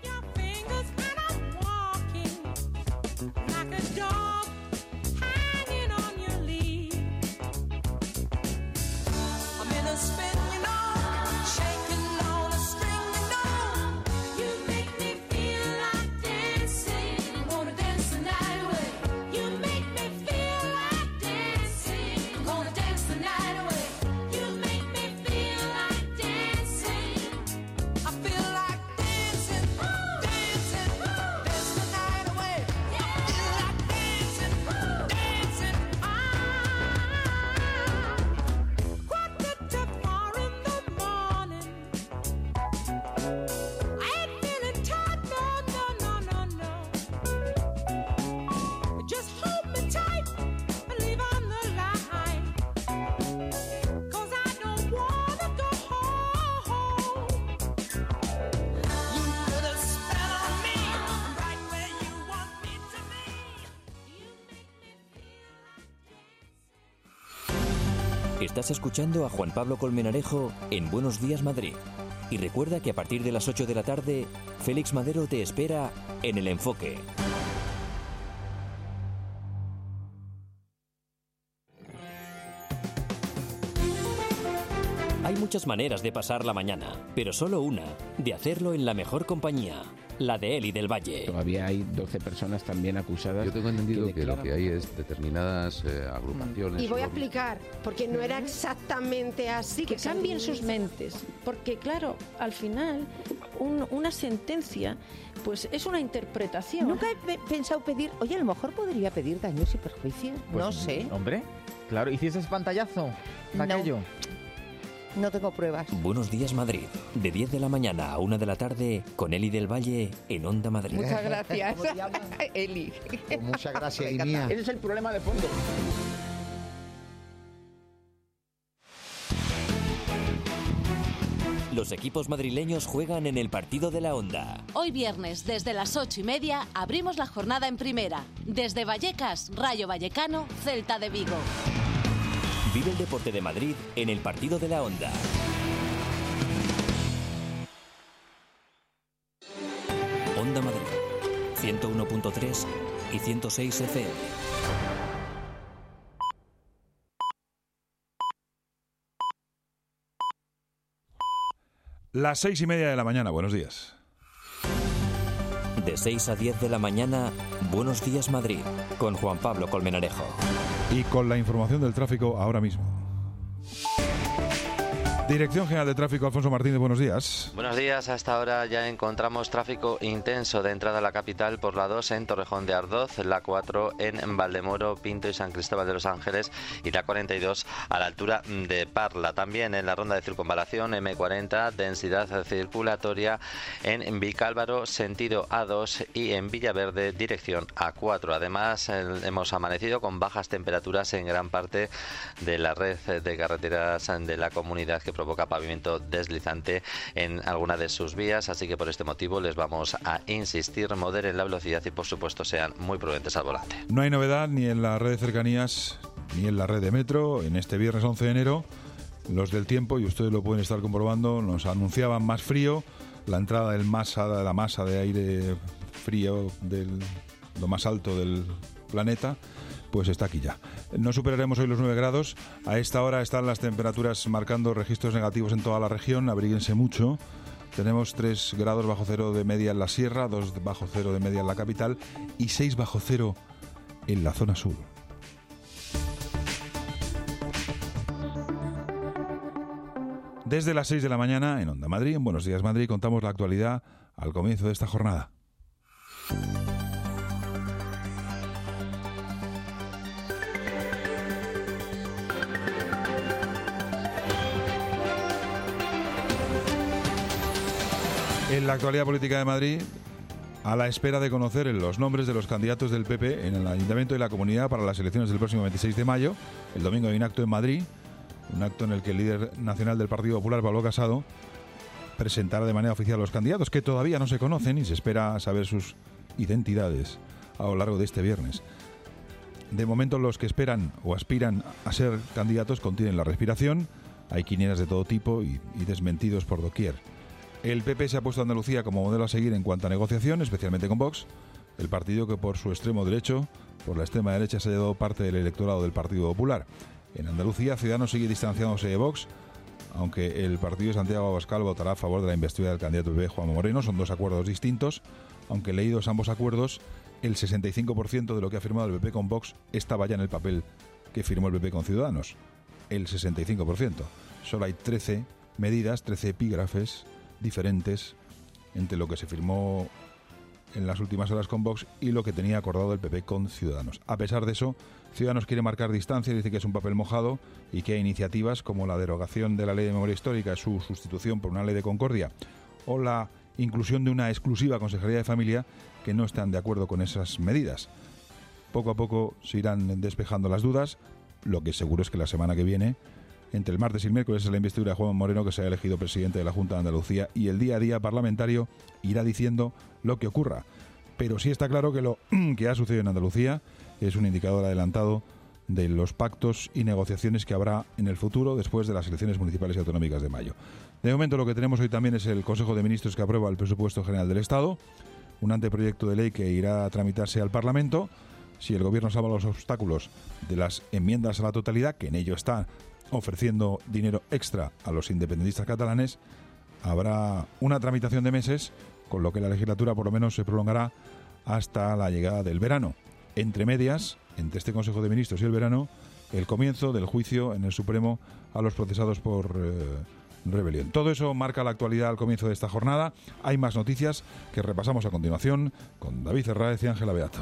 Speaker 16: Estás escuchando a Juan Pablo Colmenarejo en Buenos Días Madrid. Y recuerda que a partir de las ocho de la tarde, Félix Madero te espera en El Enfoque. Hay muchas muchas maneras de pasar la mañana, pero solo una, de hacerlo en la mejor compañía, la de Eli del Valle.
Speaker 11: Todavía hay doce personas también acusadas.
Speaker 14: Yo tengo entendido que,
Speaker 11: que
Speaker 14: declaran... lo que hay es determinadas eh, agrupaciones.
Speaker 17: Y voy a explicar, porque no era exactamente así.
Speaker 18: Que cambien sus mentes, porque claro, al final un, una sentencia pues es una interpretación.
Speaker 2: Nunca he pensado pedir, oye, a lo mejor podría pedir daños y perjuicios, pues, no sé.
Speaker 19: Hombre, claro, ¿hiciste ese pantallazo?
Speaker 2: No.
Speaker 19: Aquello.
Speaker 2: No tengo pruebas.
Speaker 16: Buenos días, Madrid. De diez de la mañana a una de la tarde con Eli del Valle en Onda Madrid.
Speaker 2: Muchas gracias. Eli.
Speaker 19: Pues muchas gracias, y mía. Ese es el problema de fondo.
Speaker 16: Los equipos madrileños juegan en el partido de la Onda.
Speaker 20: Hoy viernes, desde las ocho y media, abrimos la jornada en primera. Desde Vallecas, Rayo Vallecano, Celta de Vigo.
Speaker 16: Vive el deporte de Madrid en el partido de la Onda. Onda Madrid, ciento uno punto tres y ciento seis F M.
Speaker 21: Las seis y media de la mañana, buenos días.
Speaker 16: De seis a diez de la mañana, Buenos días Madrid, con Juan Pablo Colmenarejo.
Speaker 21: Y con la información del tráfico ahora mismo. Dirección General de Tráfico, Alfonso Martínez, buenos días.
Speaker 23: Buenos días, a esta hora ya encontramos tráfico intenso de entrada a la capital por la dos en Torrejón de Ardoz, la cuatro en Valdemoro, Pinto y San Cristóbal de los Ángeles y la cuarenta y dos a la altura de Parla. También en la ronda de circunvalación eme cuarenta, densidad circulatoria en Vicálvaro, sentido A dos y en Villaverde, dirección A cuatro. Además, hemos amanecido con bajas temperaturas en gran parte de la red de carreteras de la comunidad que provoca pavimento deslizante en alguna de sus vías, así que por este motivo les vamos a insistir, moderen la velocidad y por supuesto sean muy prudentes al volante.
Speaker 21: No hay novedad ni en la red de cercanías ni en la red de metro. En este viernes once de enero, los del tiempo, y ustedes lo pueden estar comprobando, nos anunciaban más frío, la entrada del masa, de la masa de aire frío del lo más alto del planeta, pues está aquí ya. No superaremos hoy los nueve grados. A esta hora están las temperaturas marcando registros negativos en toda la región. Abríguense mucho. Tenemos tres grados bajo cero de media en la sierra, dos bajo cero de media en la capital y seis bajo cero en la zona sur. Desde las seis de la mañana en Onda Madrid, en Buenos Días Madrid, contamos la actualidad al comienzo de esta jornada. En la actualidad política de Madrid, a la espera de conocer los nombres de los candidatos del P P en el Ayuntamiento y la Comunidad para las elecciones del próximo veintiséis de mayo, el domingo hay un acto en Madrid, un acto en el que el líder nacional del Partido Popular, Pablo Casado, presentará de manera oficial a los candidatos que todavía no se conocen y se espera saber sus identidades a lo largo de este viernes. De momento, los que esperan o aspiran a ser candidatos contienen la respiración, hay quinielas de todo tipo y, y desmentidos por doquier. El P P se ha puesto a Andalucía como modelo a seguir en cuanto a negociación, especialmente con Vox, el partido que por su extremo derecho, por la extrema derecha, se ha llevado parte del electorado del Partido Popular. En Andalucía, Ciudadanos sigue distanciándose de Vox, aunque el partido de Santiago Abascal votará a favor de la investidura del candidato del P P, Juanma Moreno. Son dos acuerdos distintos, aunque leídos ambos acuerdos, el sesenta y cinco por ciento de lo que ha firmado el P P con Vox estaba ya en el papel que firmó el P P con Ciudadanos. El sesenta y cinco por ciento. Solo hay trece medidas, trece epígrafes diferentes entre lo que se firmó en las últimas horas con Vox y lo que tenía acordado el P P con Ciudadanos. A pesar de eso, Ciudadanos quiere marcar distancia y dice que es un papel mojado y que hay iniciativas como la derogación de la Ley de Memoria Histórica, su sustitución por una Ley de Concordia o la inclusión de una exclusiva Consejería de Familia que no están de acuerdo con esas medidas. Poco a poco se irán despejando las dudas. Lo que seguro es que la semana que viene, entre el martes y el miércoles, es la investidura de Juanma Moreno, que se ha elegido presidente de la Junta de Andalucía, y el día a día parlamentario irá diciendo lo que ocurra. Pero sí está claro que lo que ha sucedido en Andalucía es un indicador adelantado de los pactos y negociaciones que habrá en el futuro después de las elecciones municipales y autonómicas de mayo. De momento, lo que tenemos hoy también es el Consejo de Ministros que aprueba el Presupuesto General del Estado, un anteproyecto de ley que irá a tramitarse al Parlamento. Si el Gobierno salva los obstáculos de las enmiendas a la totalidad, que en ello está ofreciendo dinero extra a los independentistas catalanes, habrá una tramitación de meses, con lo que la legislatura por lo menos se prolongará hasta la llegada del verano. Entre medias, entre este Consejo de Ministros y el verano, el comienzo del juicio en el Supremo a los procesados por eh, rebelión. Todo eso marca la actualidad al comienzo de esta jornada. Hay más noticias que repasamos a continuación con David Herráez y Ángela Beato.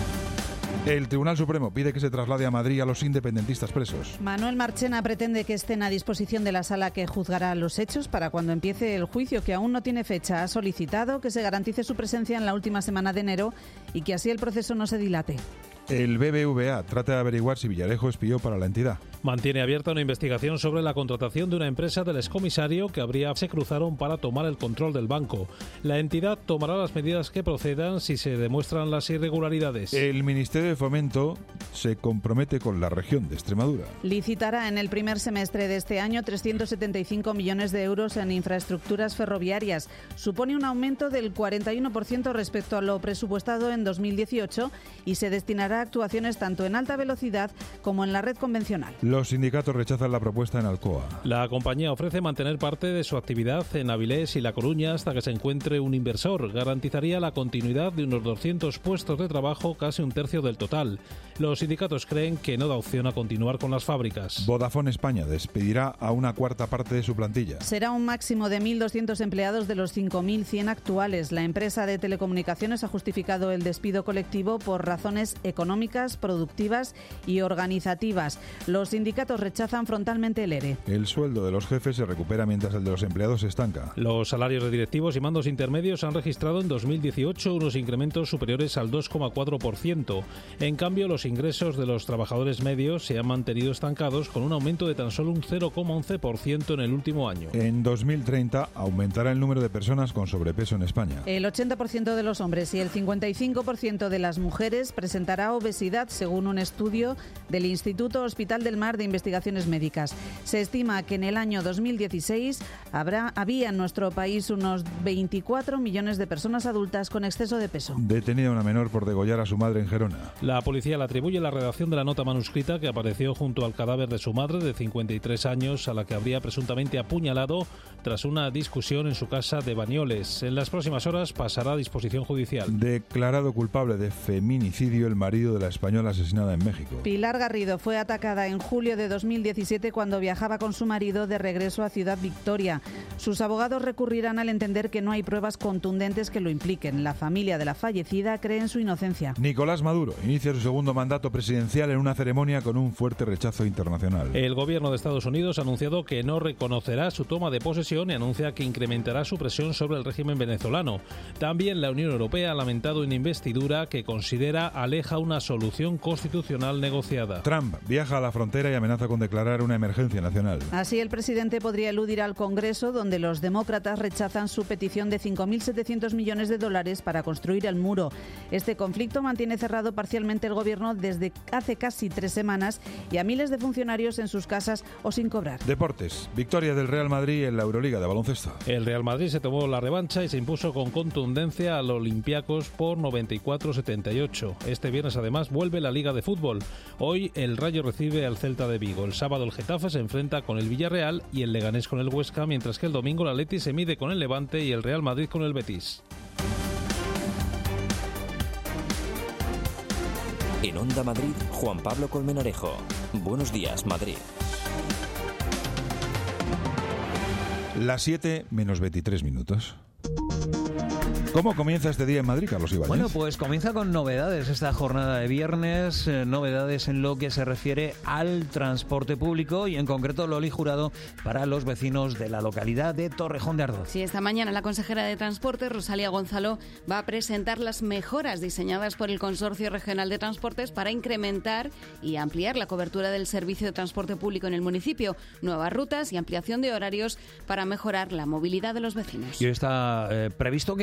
Speaker 21: El Tribunal Supremo pide que se traslade a Madrid a los independentistas presos.
Speaker 1: Manuel Marchena pretende que estén a disposición de la sala que juzgará los hechos para cuando empiece el juicio, que aún no tiene fecha. Ha solicitado que se garantice su presencia en la última semana de enero y que así el proceso no se dilate.
Speaker 21: El B B V A trata de averiguar si Villarejo espió para la entidad.
Speaker 3: Mantiene abierta una investigación sobre la contratación de una empresa del excomisario que habría se cruzaron para tomar el control del banco. La entidad tomará las medidas que procedan si se demuestran las irregularidades.
Speaker 21: El Ministerio de Fomento se compromete con la región de Extremadura.
Speaker 1: Licitará en el primer semestre de este año trescientos setenta y cinco millones de euros en infraestructuras ferroviarias. Supone un aumento del cuarenta y uno por ciento respecto a lo presupuestado en dos mil dieciocho y se destinará a actuaciones tanto en alta velocidad como en la red convencional.
Speaker 21: Los sindicatos rechazan la propuesta en Alcoa.
Speaker 3: La compañía ofrece mantener parte de su actividad en Avilés y La Coruña hasta que se encuentre un inversor. Garantizaría la continuidad de unos doscientos puestos de trabajo, casi un tercio del total. Los sindicatos creen que no da opción a continuar con las fábricas.
Speaker 21: Vodafone España despedirá a una cuarta parte de su plantilla.
Speaker 1: Será un máximo de mil doscientos empleados de los cinco mil cien actuales. La empresa de telecomunicaciones ha justificado el despido colectivo por razones económicas, productivas y organizativas. Los sindicatos rechazan frontalmente el ERE.
Speaker 21: El sueldo de los jefes se recupera mientras el de los empleados se estanca.
Speaker 3: Los salarios de directivos y mandos intermedios han registrado en dos mil dieciocho unos incrementos superiores al dos coma cuatro por ciento. En cambio, los ingresos de los trabajadores medios se han mantenido estancados con un aumento de tan solo un cero coma once por ciento en el último año.
Speaker 21: En dos mil treinta aumentará el número de personas con sobrepeso en España.
Speaker 1: El ochenta por ciento de los hombres y el cincuenta y cinco por ciento de las mujeres presentará obesidad, según un estudio del Instituto Hospital del Mar de Investigaciones Médicas. Se estima que en el año dos mil dieciséis habrá, había en nuestro país unos veinticuatro millones de personas adultas con exceso de peso.
Speaker 21: Detenida una menor por degollar a su madre en Gerona.
Speaker 3: La policía le atribuye la redacción de la nota manuscrita que apareció junto al cadáver de su madre de cincuenta y tres años, a la que habría presuntamente apuñalado tras una discusión en su casa de Banyoles. En las próximas horas pasará a disposición judicial.
Speaker 21: Declarado culpable de feminicidio el marido de la española asesinada en México.
Speaker 1: Pilar Garrido fue atacada en julio de dos mil diecisiete cuando viajaba con su marido de regreso a Ciudad Victoria. Sus abogados recurrirán al entender que no hay pruebas contundentes que lo impliquen. La familia de la fallecida cree en su inocencia.
Speaker 21: Nicolás Maduro inicia su segundo mandato presidencial en una ceremonia con un fuerte rechazo internacional.
Speaker 3: El gobierno de Estados Unidos ha anunciado que no reconocerá su toma de posesión y anuncia que incrementará su presión sobre el régimen venezolano. También la Unión Europea ha lamentado una investidura que considera aleja una solución constitucional negociada.
Speaker 21: Trump viaja a la frontera y amenaza con declarar una emergencia nacional.
Speaker 1: Así el presidente podría eludir al Congreso, donde los demócratas rechazan su petición de cinco mil setecientos millones de dólares para construir el muro. Este conflicto mantiene cerrado parcialmente el gobierno desde hace casi tres semanas y a miles de funcionarios en sus casas o sin cobrar.
Speaker 21: Deportes. Victoria del Real Madrid en la Euroliga de baloncesto.
Speaker 3: El Real Madrid se tomó la revancha y se impuso con contundencia al Olympiacos por noventa y cuatro a setenta y ocho. Este viernes además vuelve la Liga de Fútbol. Hoy el Rayo recibe al Celta de Vigo. El sábado el Getafe se enfrenta con el Villarreal y el Leganés con el Huesca, mientras que el domingo el Atleti se mide con el Levante y el Real Madrid con el Betis.
Speaker 16: En Onda Madrid, Juan Pablo Colmenarejo. Buenos días, Madrid.
Speaker 21: Las siete menos veintitrés minutos. ¿Cómo comienza este día en Madrid, Carlos Ibáñez?
Speaker 6: Bueno, pues comienza con novedades esta jornada de viernes, eh, novedades en lo que se refiere al transporte público y en concreto Loli Jurado para los vecinos de la localidad de Torrejón de Ardoz.
Speaker 12: Sí, esta mañana la consejera de Transporte, Rosalía Gonzalo, va a presentar las mejoras diseñadas por el Consorcio Regional de Transportes para incrementar y ampliar la cobertura del servicio de transporte público en el municipio, nuevas rutas y ampliación de horarios para mejorar la movilidad de los vecinos.
Speaker 6: Y hoy está eh, previsto que conozcamos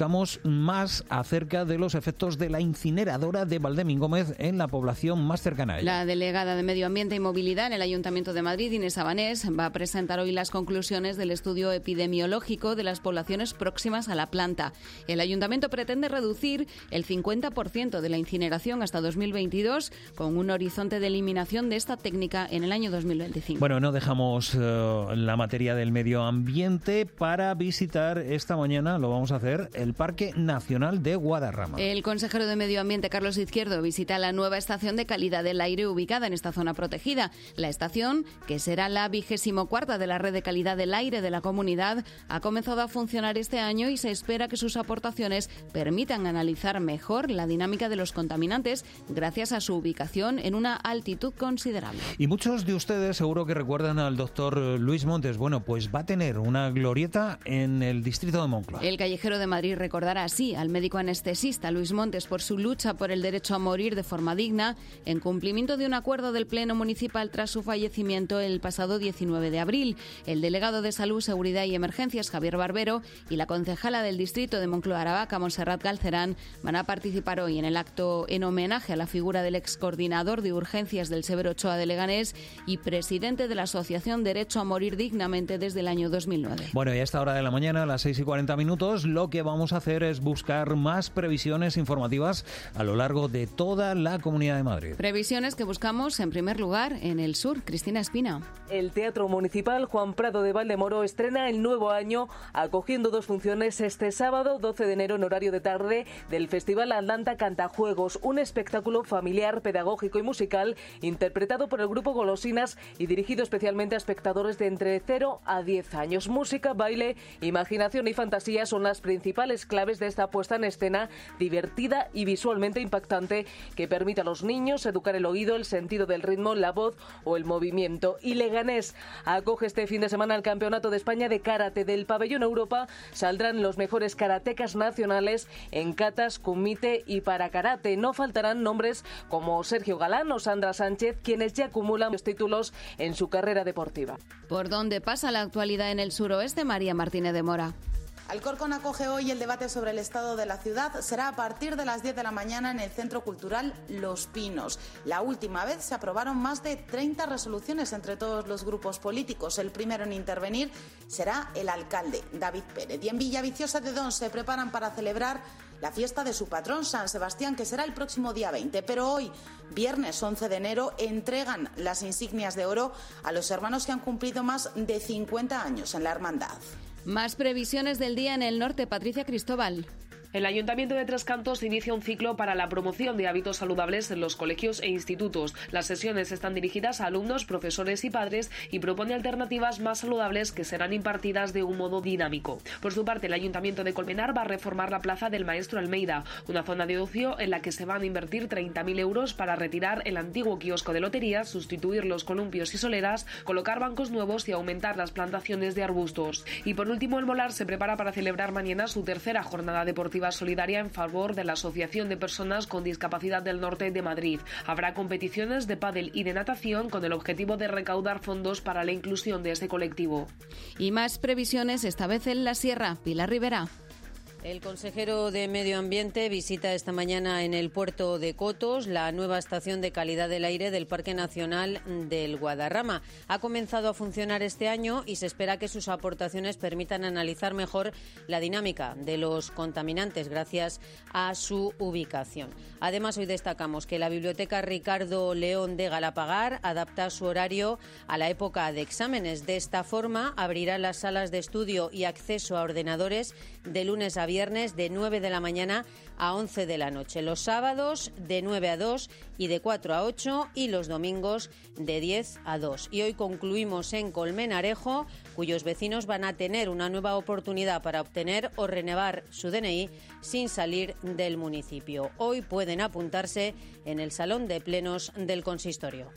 Speaker 6: hablamos más acerca de los efectos de la incineradora de Valdemín Gómez en la población más cercana a ella.
Speaker 12: La delegada de Medio Ambiente y Movilidad en el Ayuntamiento de Madrid, Inés Sabanés, va a presentar hoy las conclusiones del estudio epidemiológico de las poblaciones próximas a la planta. El Ayuntamiento pretende reducir el cincuenta por ciento de la incineración hasta dos mil veintidós, con un horizonte de eliminación de esta técnica en el año dos mil veinticinco.
Speaker 6: Bueno, no dejamos uh, la materia del medio ambiente para visitar esta mañana, lo vamos a hacer, el Parque Nacional de Guadarrama.
Speaker 12: El consejero de Medio Ambiente, Carlos Izquierdo, visita la nueva estación de calidad del aire ubicada en esta zona protegida. La estación, que será la vigésimo cuarta de la red de calidad del aire de la comunidad, ha comenzado a funcionar este año y se espera que sus aportaciones permitan analizar mejor la dinámica de los contaminantes gracias a su ubicación en una altitud considerable.
Speaker 6: Y muchos de ustedes seguro que recuerdan al doctor Luis Montes. Bueno, pues va a tener una glorieta en el distrito de Moncloa.
Speaker 12: El Callejero de Madrid recordará así al médico anestesista Luis Montes por su lucha por el derecho a morir de forma digna, en cumplimiento de un acuerdo del Pleno Municipal tras su fallecimiento el pasado diecinueve de abril. El delegado de Salud, Seguridad y Emergencias, Javier Barbero, y la concejala del distrito de Moncloa Aravaca, Montserrat Galcerán, van a participar hoy en el acto en homenaje a la figura del ex coordinador de urgencias del Severo Ochoa de Leganés y presidente de la Asociación Derecho a Morir Dignamente desde el año dos mil nueve.
Speaker 6: Bueno, y a esta hora de la mañana, a las seis y cuarenta minutos, lo que vamos a hacer es buscar más previsiones informativas a lo largo de toda la Comunidad de Madrid.
Speaker 12: Previsiones que buscamos, en primer lugar, en el sur. Cristina Espina.
Speaker 27: El Teatro Municipal Juan Prado de Valdemoro estrena el nuevo año acogiendo dos funciones este sábado doce de enero en horario de tarde del Festival Atlanta Cantajuegos, un espectáculo familiar, pedagógico y musical interpretado por el grupo Golosinas y dirigido especialmente a espectadores de entre cero a diez años. Música, baile, imaginación y fantasía son las principales claves de esta puesta en escena divertida y visualmente impactante que permite a los niños educar el oído, el sentido del ritmo, la voz o el movimiento. Y Leganés acoge este fin de semana el Campeonato de España de Karate. Del pabellón Europa saldrán los mejores karatecas nacionales en katas, kumite y para karate. No faltarán nombres como Sergio Galán o Sandra Sánchez, quienes ya acumulan los títulos en su carrera deportiva.
Speaker 12: ¿Por dónde pasa la actualidad en el suroeste? María Martínez de Mora.
Speaker 4: Alcorcón acoge hoy el debate sobre el estado de la ciudad. Será a partir de las diez de la mañana en el Centro Cultural Los Pinos. La última vez se aprobaron más de treinta resoluciones entre todos los grupos políticos. El primero en intervenir será el alcalde, David Pérez. Y en Villaviciosa de Don se preparan para celebrar la fiesta de su patrón, San Sebastián, que será el próximo día veinte. Pero hoy, viernes once de enero, entregan las insignias de oro a los hermanos que han cumplido más de cincuenta años en la hermandad.
Speaker 12: Más previsiones del día en el norte. Patricia Cristóbal.
Speaker 27: El Ayuntamiento de Tres Cantos inicia un ciclo para la promoción de hábitos saludables en los colegios e institutos. Las sesiones están dirigidas a alumnos, profesores y padres y propone alternativas más saludables que serán impartidas de un modo dinámico. Por su parte, el Ayuntamiento de Colmenar va a reformar la Plaza del Maestro Almeida, una zona de ocio en la que se van a invertir treinta mil euros para retirar el antiguo kiosco de loterías, sustituir los columpios y soleras, colocar bancos nuevos y aumentar las plantaciones de arbustos. Y por último, el Molar se prepara para celebrar mañana su tercera jornada deportiva solidaria en favor de la Asociación de Personas con Discapacidad del Norte de Madrid. Habrá competiciones de pádel y de natación con el objetivo de recaudar fondos para la inclusión de este colectivo.
Speaker 12: Y más previsiones, esta vez en la Sierra. Pilar Rivera.
Speaker 5: El consejero de Medio Ambiente visita esta mañana en el puerto de Cotos la nueva estación de calidad del aire del Parque Nacional del Guadarrama. Ha comenzado a funcionar este año y se espera que sus aportaciones permitan analizar mejor la dinámica de los contaminantes gracias a su ubicación. Además, hoy destacamos que la Biblioteca Ricardo León de Galapagar adapta su horario a la época de exámenes. De esta forma, abrirá las salas de estudio y acceso a ordenadores de lunes a viernes de nueve de la mañana a once de la noche, los sábados de nueve a dos y de cuatro a ocho y los domingos de diez a dos. Y hoy concluimos en Colmenarejo, cuyos vecinos van a tener una nueva oportunidad para obtener o renovar su D N I sin salir del municipio. Hoy pueden apuntarse en el Salón de Plenos del Consistorio.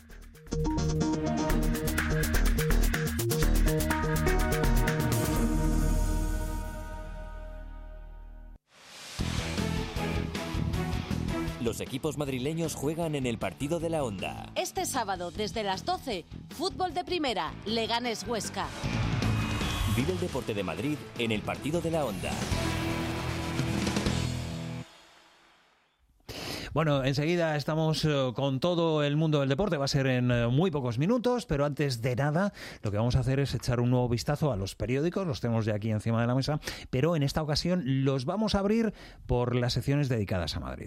Speaker 16: Los equipos madrileños juegan en el partido de la Onda.
Speaker 20: Este sábado, desde las doce, fútbol de primera, Leganés Huesca.
Speaker 16: Vive el deporte de Madrid en el partido de la Onda.
Speaker 6: Bueno, enseguida estamos uh, con todo el mundo del deporte, va a ser en uh, muy pocos minutos, pero antes de nada lo que vamos a hacer es echar un nuevo vistazo a los periódicos, los tenemos ya aquí encima de la mesa, pero en esta ocasión los vamos a abrir por las secciones dedicadas a Madrid.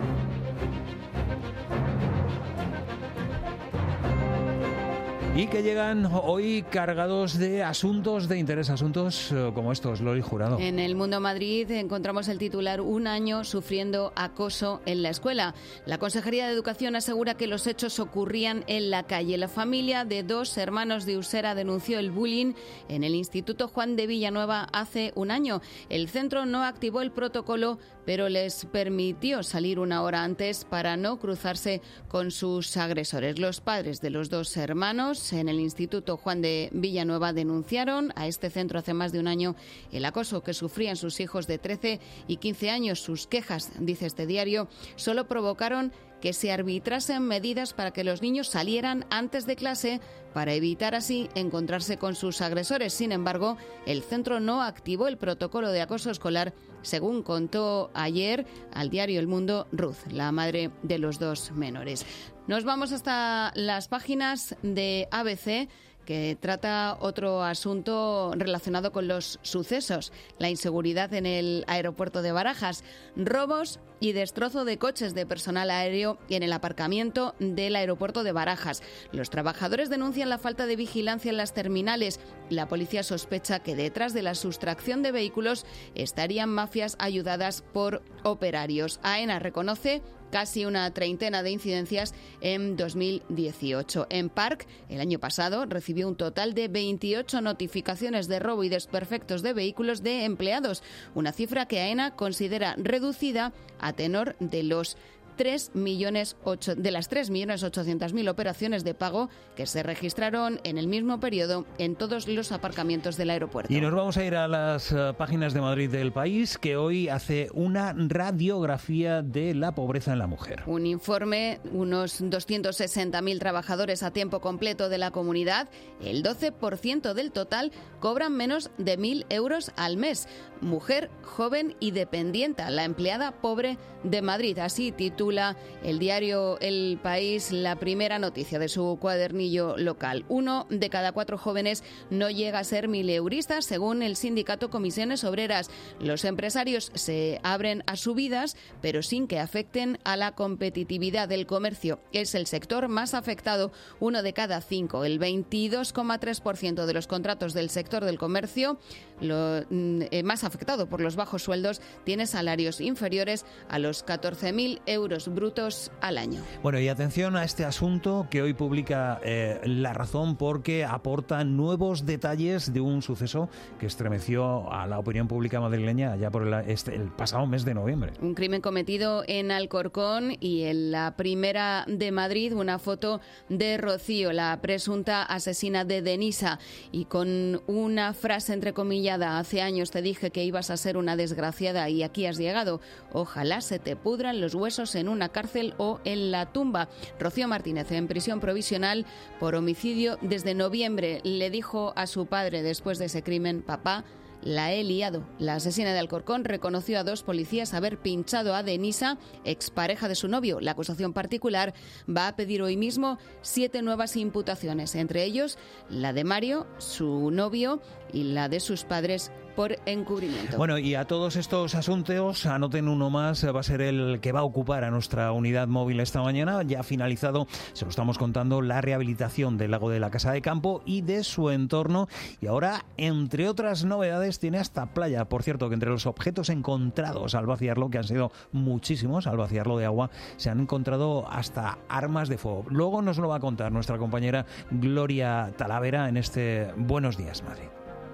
Speaker 6: Y que llegan hoy cargados de asuntos de interés, asuntos eh, como estos, Loli Jurado.
Speaker 12: En el Mundo Madrid encontramos el titular "Un año sufriendo acoso en la escuela". La Consejería de Educación asegura que los hechos ocurrían en la calle. La familia de dos hermanos de Usera denunció el bullying en el Instituto Juan de Villanueva hace un año. El centro no activó el protocolo, pero les permitió salir una hora antes para no cruzarse con sus agresores. Los padres de los dos hermanos en el Instituto Juan de Villanueva denunciaron a este centro hace más de un año el acoso que sufrían sus hijos de trece y quince años. Sus quejas, dice este diario, solo provocaron que se arbitrasen medidas para que los niños salieran antes de clase para evitar así encontrarse con sus agresores. Sin embargo, el centro no activó el protocolo de acoso escolar, según contó ayer al diario El Mundo Ruth, la madre de los dos menores. Nos vamos hasta las páginas de A B C, que trata otro asunto relacionado con los sucesos, la inseguridad en el aeropuerto de Barajas, robos y destrozo de coches de personal aéreo en el aparcamiento del aeropuerto de Barajas. Los trabajadores denuncian la falta de vigilancia en las terminales. La policía sospecha que detrás de la sustracción de vehículos estarían mafias ayudadas por operarios. AENA reconoce casi una treintena de incidencias en dos mil dieciocho. En Parc, el año pasado, recibió un total de veintiocho notificaciones de robo y desperfectos de vehículos de empleados, una cifra que AENA considera reducida a tenor de los tres millones ocho, de las tres millones ochocientas mil operaciones de pago que se registraron en el mismo periodo en todos los aparcamientos del aeropuerto.
Speaker 6: Y nos vamos a ir a las uh, páginas de Madrid del País, que hoy hace una radiografía de la pobreza en la mujer.
Speaker 12: Un informe, unos doscientos sesenta mil trabajadores a tiempo completo de la comunidad, el doce por ciento del total cobran menos de mil euros al mes. Mujer, joven y dependienta, la empleada pobre de Madrid. Así titula el diario El País la primera noticia de su cuadernillo local. Uno de cada cuatro jóvenes no llega a ser mileurista, según el sindicato Comisiones Obreras. Los empresarios se abren a subidas, pero sin que afecten a la competitividad del comercio. Es el sector más afectado, uno de cada cinco. El veintidós coma tres por ciento de los contratos del sector del comercio, lo eh, más afectado por los bajos sueldos, tiene salarios inferiores a los catorce mil euros brutos al año.
Speaker 6: Bueno, y atención a este asunto que hoy publica eh, La Razón, porque aporta nuevos detalles de un suceso que estremeció a la opinión pública madrileña allá por el, este, el pasado mes de noviembre.
Speaker 12: Un crimen cometido en Alcorcón y en la Primera de Madrid, una foto de Rocío, la presunta asesina de Denisa, y con una frase entrecomillada: hace años te dije que ibas a ser una desgraciada y aquí has llegado. Ojalá se te pudran los huesos en una cárcel o en la tumba. Rocío Martínez, en prisión provisional por homicidio desde noviembre, le dijo a su padre después de ese crimen: papá, la he liado. La asesina de Alcorcón reconoció a dos policías haber pinchado a Denisa, expareja de su novio. La acusación particular va a pedir hoy mismo siete nuevas imputaciones, entre ellos la de Mario, su novio, y la de sus padres por encubrimiento.
Speaker 6: Bueno, y a todos estos asuntos, anoten uno más, va a ser el que va a ocupar a nuestra unidad móvil esta mañana. Ya ha finalizado, se lo estamos contando, la rehabilitación del lago de la Casa de Campo y de su entorno. Y ahora, entre otras novedades, tiene hasta playa. Por cierto, que entre los objetos encontrados al vaciarlo, que han sido muchísimos al vaciarlo de agua, se han encontrado hasta armas de fuego. Luego nos lo va a contar nuestra compañera Gloria Talavera en este Buenos Días, Madrid.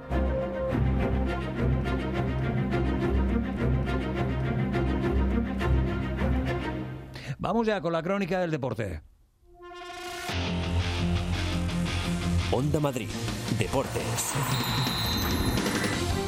Speaker 6: Vamos ya con la crónica del deporte.
Speaker 16: Onda Madrid, Deportes.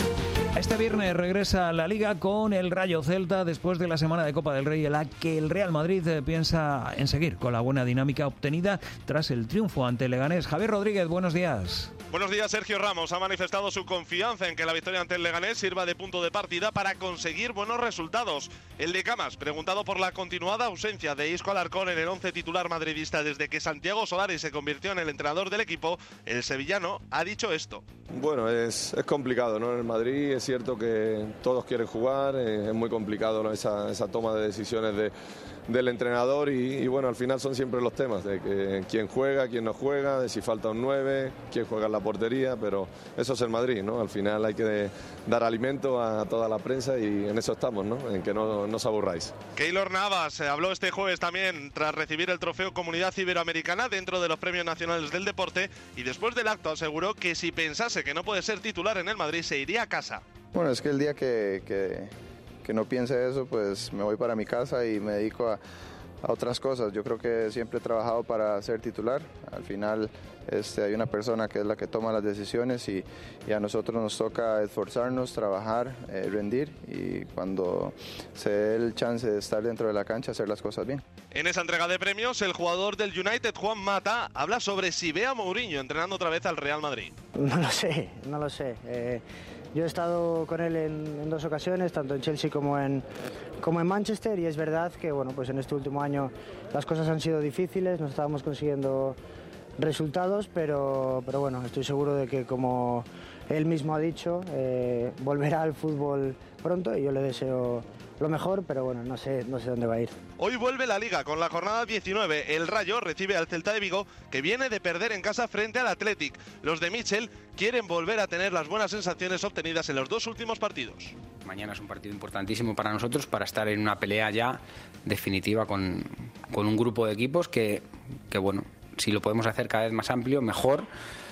Speaker 6: Este viernes regresa la Liga con el Rayo Celta después de la semana de Copa del Rey en la que el Real Madrid piensa en seguir con la buena dinámica obtenida tras el triunfo ante el Leganés. Javier Rodríguez, buenos días.
Speaker 8: Buenos días. Sergio Ramos ha manifestado su confianza en que la victoria ante el Leganés sirva de punto de partida para conseguir buenos resultados. El de Camas, preguntado por la continuada ausencia de Isco Alarcón en el once titular madridista desde que Santiago Solari se convirtió en el entrenador del equipo, el sevillano ha dicho esto.
Speaker 9: Bueno, es, es complicado, ¿no? En el Madrid es cierto que todos quieren jugar, eh, es muy complicado, ¿no? esa, esa toma de decisiones de, del entrenador y, y bueno, al final son siempre los temas de que quién juega, quién no juega, de si falta un nueve, quién juega en la portería, pero eso es el Madrid, ¿no? Al final hay que dar alimento a toda la prensa y en eso estamos, ¿no? En que no, no os aburráis.
Speaker 8: Keylor Navas habló este jueves también tras recibir el trofeo Comunidad Iberoamericana dentro de los Premios Nacionales del Deporte y después del acto aseguró que si pensase que no puede ser titular en el Madrid se iría a casa.
Speaker 10: Bueno, es que el día que, que, que no piense eso, pues me voy para mi casa y me dedico a, a otras cosas. Yo creo que siempre he trabajado para ser titular. Al final este, hay una persona que es la que toma las decisiones y, y a nosotros nos toca esforzarnos, trabajar, eh, rendir y cuando se dé el chance de estar dentro de la cancha, hacer las cosas bien.
Speaker 8: En esa entrega de premios, el jugador del United, Juan Mata, habla sobre si ve a Mourinho entrenando otra vez al Real Madrid.
Speaker 22: No lo sé, no lo sé. Eh... Yo he estado con él en, en dos ocasiones, tanto en Chelsea como en, como en Manchester, y es verdad que bueno, pues en este último año las cosas han sido difíciles, no estábamos consiguiendo resultados, pero, pero bueno, estoy seguro de que, como él mismo ha dicho, eh, volverá al fútbol pronto y yo le deseo lo mejor, pero bueno, no sé, no sé dónde va a ir.
Speaker 8: Hoy vuelve la Liga con la jornada diecinueve. El Rayo recibe al Celta de Vigo, que viene de perder en casa frente al Athletic. Los de Michel quieren volver a tener las buenas sensaciones obtenidas en los dos últimos partidos.
Speaker 24: Mañana es un partido importantísimo para nosotros para estar en una pelea ya definitiva con, con un grupo de equipos que, que, bueno, si lo podemos hacer cada vez más amplio, mejor,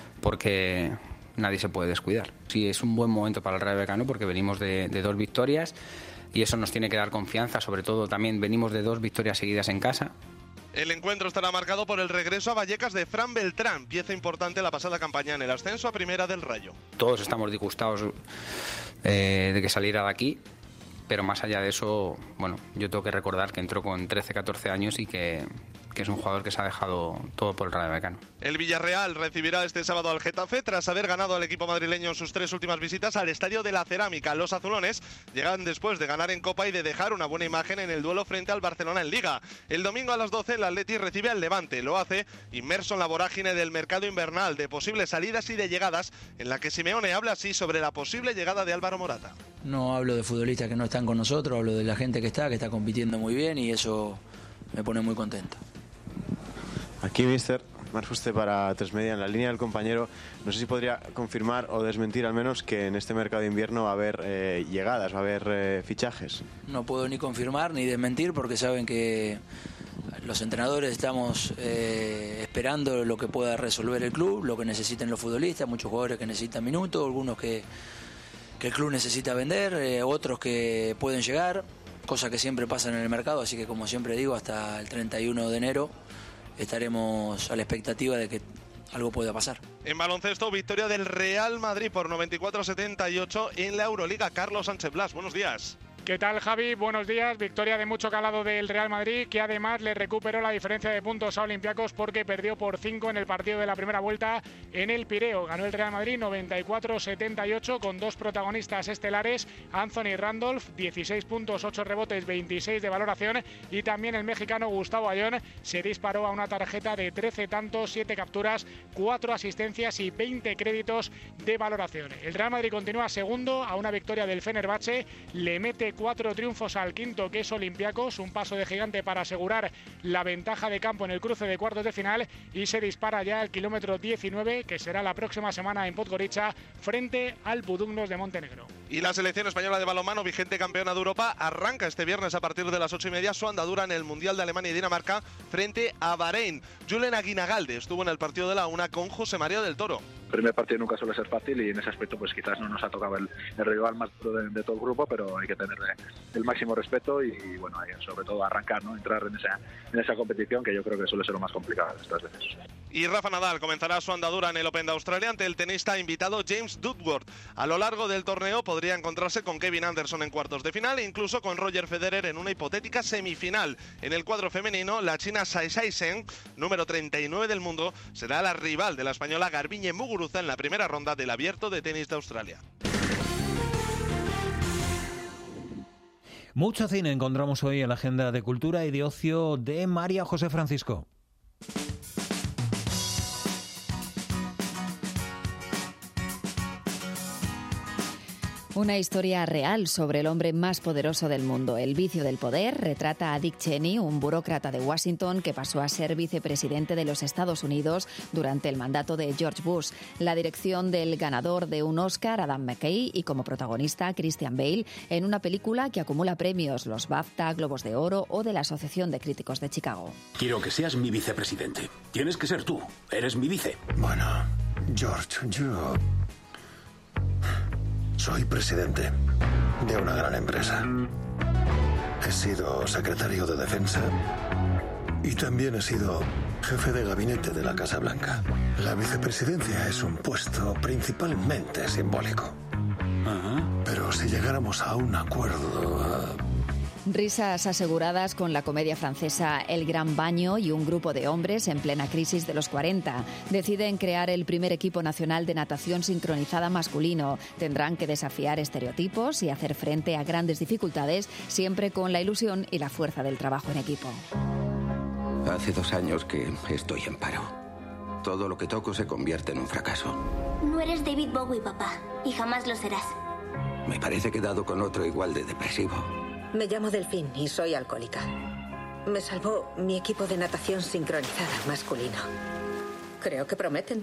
Speaker 24: porque nadie se puede descuidar. Sí, es un buen momento para el Rayo Vallecano porque venimos de, de dos victorias y eso nos tiene que dar confianza, sobre todo también venimos de dos victorias seguidas en casa.
Speaker 8: El encuentro estará marcado por el regreso a Vallecas de Fran Beltrán, pieza importante la pasada campaña en el ascenso a Primera del Rayo.
Speaker 24: Todos estamos disgustados eh, de que saliera de aquí, pero más allá de eso, bueno, yo tengo que recordar que entró con trece, catorce años y que, que es un jugador que se ha dejado todo por el Rayo Vallecano.
Speaker 8: El Villarreal recibirá este sábado al Getafe tras haber ganado al equipo madrileño en sus tres últimas visitas al Estadio de la Cerámica. Los azulones llegan después de ganar en Copa y de dejar una buena imagen en el duelo frente al Barcelona en Liga. El domingo a las doce el Atleti recibe al Levante. Lo hace inmerso en la vorágine del mercado invernal, de posibles salidas y de llegadas, en la que Simeone habla así sobre la posible llegada de Álvaro Morata.
Speaker 25: No hablo de futbolistas que no están con nosotros, hablo de la gente que está, que está compitiendo muy bien y eso me pone muy contento.
Speaker 26: Aquí, mister, marca usted para Tres Media en la línea del compañero. No sé si podría confirmar o desmentir al menos que en este mercado de invierno va a haber eh, llegadas, va a haber eh, fichajes.
Speaker 25: No puedo ni confirmar ni desmentir porque saben que los entrenadores estamos eh, esperando lo que pueda resolver el club, lo que necesiten los futbolistas, muchos jugadores que necesitan minutos, algunos que, que el club necesita vender, eh, otros que pueden llegar, cosa que siempre pasa en el mercado, así que como siempre digo, hasta el treinta y uno de enero estaremos a la expectativa de que algo pueda pasar.
Speaker 8: En baloncesto, victoria del Real Madrid por noventa y cuatro a setenta y ocho en la Euroliga. Carlos Sánchez Blas, buenos días.
Speaker 28: ¿Qué tal, Javi? Buenos días. Victoria de mucho calado del Real Madrid, que además le recuperó la diferencia de puntos a Olympiacos porque perdió por cinco en el partido de la primera vuelta en el Pireo. Ganó el Real Madrid noventa y cuatro a setenta y ocho con dos protagonistas estelares, Anthony Randolph, dieciséis puntos, ocho rebotes, veintiséis de valoración, y también el mexicano Gustavo Ayón se disparó a una tarjeta de trece tantos, siete capturas, cuatro asistencias y veinte créditos de valoración. El Real Madrid continúa segundo a una victoria del Fenerbahce, le mete cuatro triunfos al quinto, que es Olympiacos, un paso de gigante para asegurar la ventaja de campo en el cruce de cuartos de final, y se dispara ya al kilómetro diecinueve, que será la próxima semana en Podgorica, frente al Budugnos de Montenegro.
Speaker 8: Y la selección española de balonmano, vigente campeona de Europa, arranca este viernes a partir de las ocho y media su andadura en el Mundial de Alemania y Dinamarca frente a Bahrein. Julen Aguinagalde estuvo en el partido de la una con José María del Toro.
Speaker 2: primer partido nunca suele ser fácil y en ese aspecto pues quizás no nos ha tocado el, el rival más duro de, de todo el grupo, pero hay que tenerle el máximo respeto y, y bueno, sobre todo arrancar, ¿no? Entrar en esa, en esa competición que yo creo que suele ser lo más complicado estas veces.
Speaker 8: Y Rafa Nadal comenzará su andadura en el Open de Australia ante el tenista invitado James Duckworth. A lo largo del torneo podría encontrarse con Kevin Anderson en cuartos de final e incluso con Roger Federer en una hipotética semifinal. En el cuadro femenino, la china Sai Sai Shen, número treinta y nueve del mundo, será la rival de la española Garbiñe Muguruza en la primera ronda del Abierto de Tenis de Australia.
Speaker 6: Mucho cine encontramos hoy en la agenda de cultura y de ocio de María José Francisco.
Speaker 7: Una historia real sobre el hombre más poderoso del mundo. El vicio del poder retrata a Dick Cheney, un burócrata de Washington que pasó a ser vicepresidente de los Estados Unidos durante el mandato de George Bush. La dirección del ganador de un Oscar, Adam McKay, y como protagonista Christian Bale, en una película que acumula premios, los BAFTA, Globos de Oro o de la Asociación de Críticos de Chicago.
Speaker 11: Quiero que seas mi vicepresidente. Tienes que ser tú. Eres mi vice.
Speaker 13: Bueno, George, yo... soy presidente de una gran empresa. He sido secretario de Defensa y también he sido jefe de gabinete de la Casa Blanca. La vicepresidencia es un puesto principalmente simbólico. Uh-huh. Pero si llegáramos a un acuerdo... Uh...
Speaker 7: Risas aseguradas con la comedia francesa El Gran Baño y un grupo de hombres en plena crisis de los cuarenta. Deciden crear el primer equipo nacional de natación sincronizada masculino. Tendrán que desafiar estereotipos y hacer frente a grandes dificultades, siempre con la ilusión y la fuerza del trabajo en equipo.
Speaker 11: Hace dos años que estoy en paro. Todo lo que toco se convierte en un fracaso.
Speaker 14: No eres David Bowie, papá, y jamás lo serás.
Speaker 11: Me parece que he dado con otro igual de depresivo.
Speaker 15: Me llamo Delfín y soy alcohólica. Me salvó mi equipo de natación sincronizada masculino. Creo que prometen.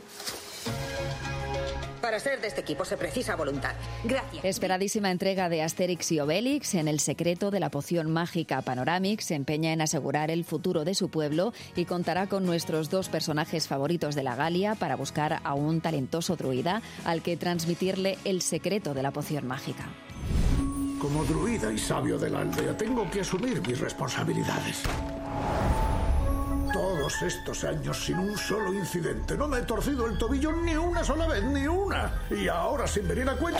Speaker 15: Para ser de este equipo se precisa voluntad. Gracias.
Speaker 7: Esperadísima entrega de Asterix y Obelix. En el secreto de la poción mágica, Panoramix se empeña en asegurar el futuro de su pueblo y contará con nuestros dos personajes favoritos de la Galia para buscar a un talentoso druida al que transmitirle el secreto de la poción mágica.
Speaker 17: Como druida y sabio de la aldea, tengo que asumir mis responsabilidades. Todos estos años sin un solo incidente. No me he torcido el tobillo ni una sola vez, ni una. Y ahora, sin venir a cuento...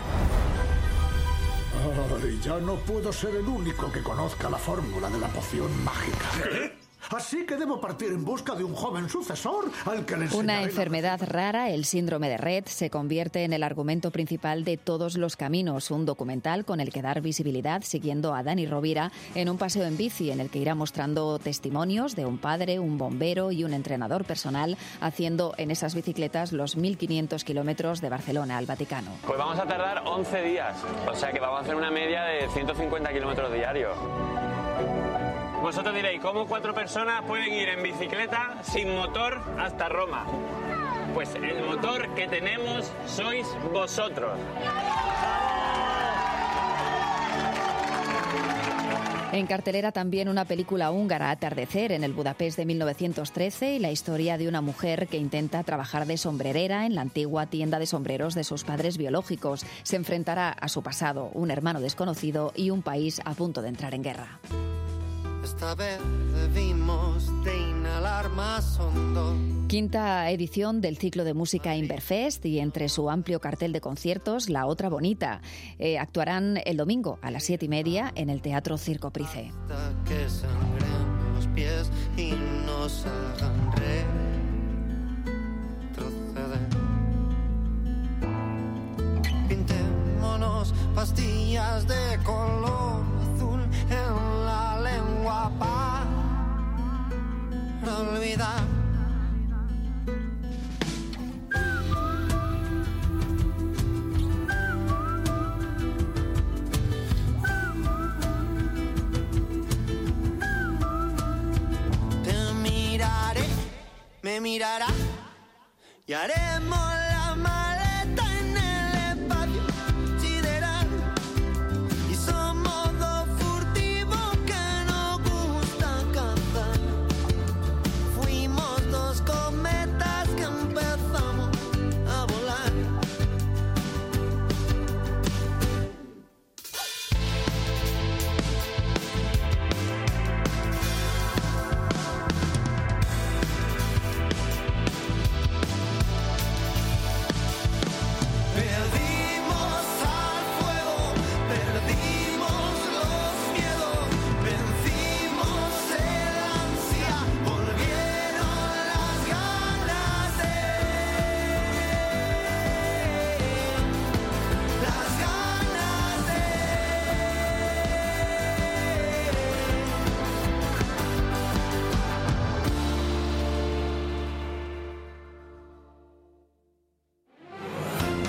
Speaker 17: Ay, ya no puedo ser el único que conozca la fórmula de la poción mágica. ¿Qué? Así que debo partir en busca de un joven sucesor al que le enseñaré.
Speaker 7: Una enfermedad rara, el síndrome de Rett, se convierte en el argumento principal de Todos los Caminos, un documental con el que dar visibilidad siguiendo a Dani Rovira en un paseo en bici en el que irá mostrando testimonios de un padre, un bombero y un entrenador personal haciendo en esas bicicletas los mil quinientos kilómetros de Barcelona al Vaticano.
Speaker 18: Pues vamos a tardar once días, o sea que vamos a hacer una media de ciento cincuenta kilómetros diarios. Vosotros diréis, ¿cómo cuatro personas pueden ir en bicicleta sin motor hasta Roma? Pues el motor que tenemos sois vosotros.
Speaker 7: En cartelera también una película húngara, Atardecer, en el Budapest de mil novecientos trece, y la historia de una mujer que intenta trabajar de sombrerera en la antigua tienda de sombreros de sus padres biológicos. Se enfrentará a su pasado, un hermano desconocido y un país a punto de entrar en guerra.
Speaker 29: Esta vez debimos de inhalar más hondo.
Speaker 7: Quinta edición del ciclo de música Inverfest y entre su amplio cartel de conciertos, La Otra Bonita. Eh, actuarán el domingo a las siete y media en el Teatro Circo Price.
Speaker 29: Hasta que sangren los pies y nos hagan retroceder. Pintémonos pastillas de color azul en la lengua para olvidar. Te miraré, me mirará y haremos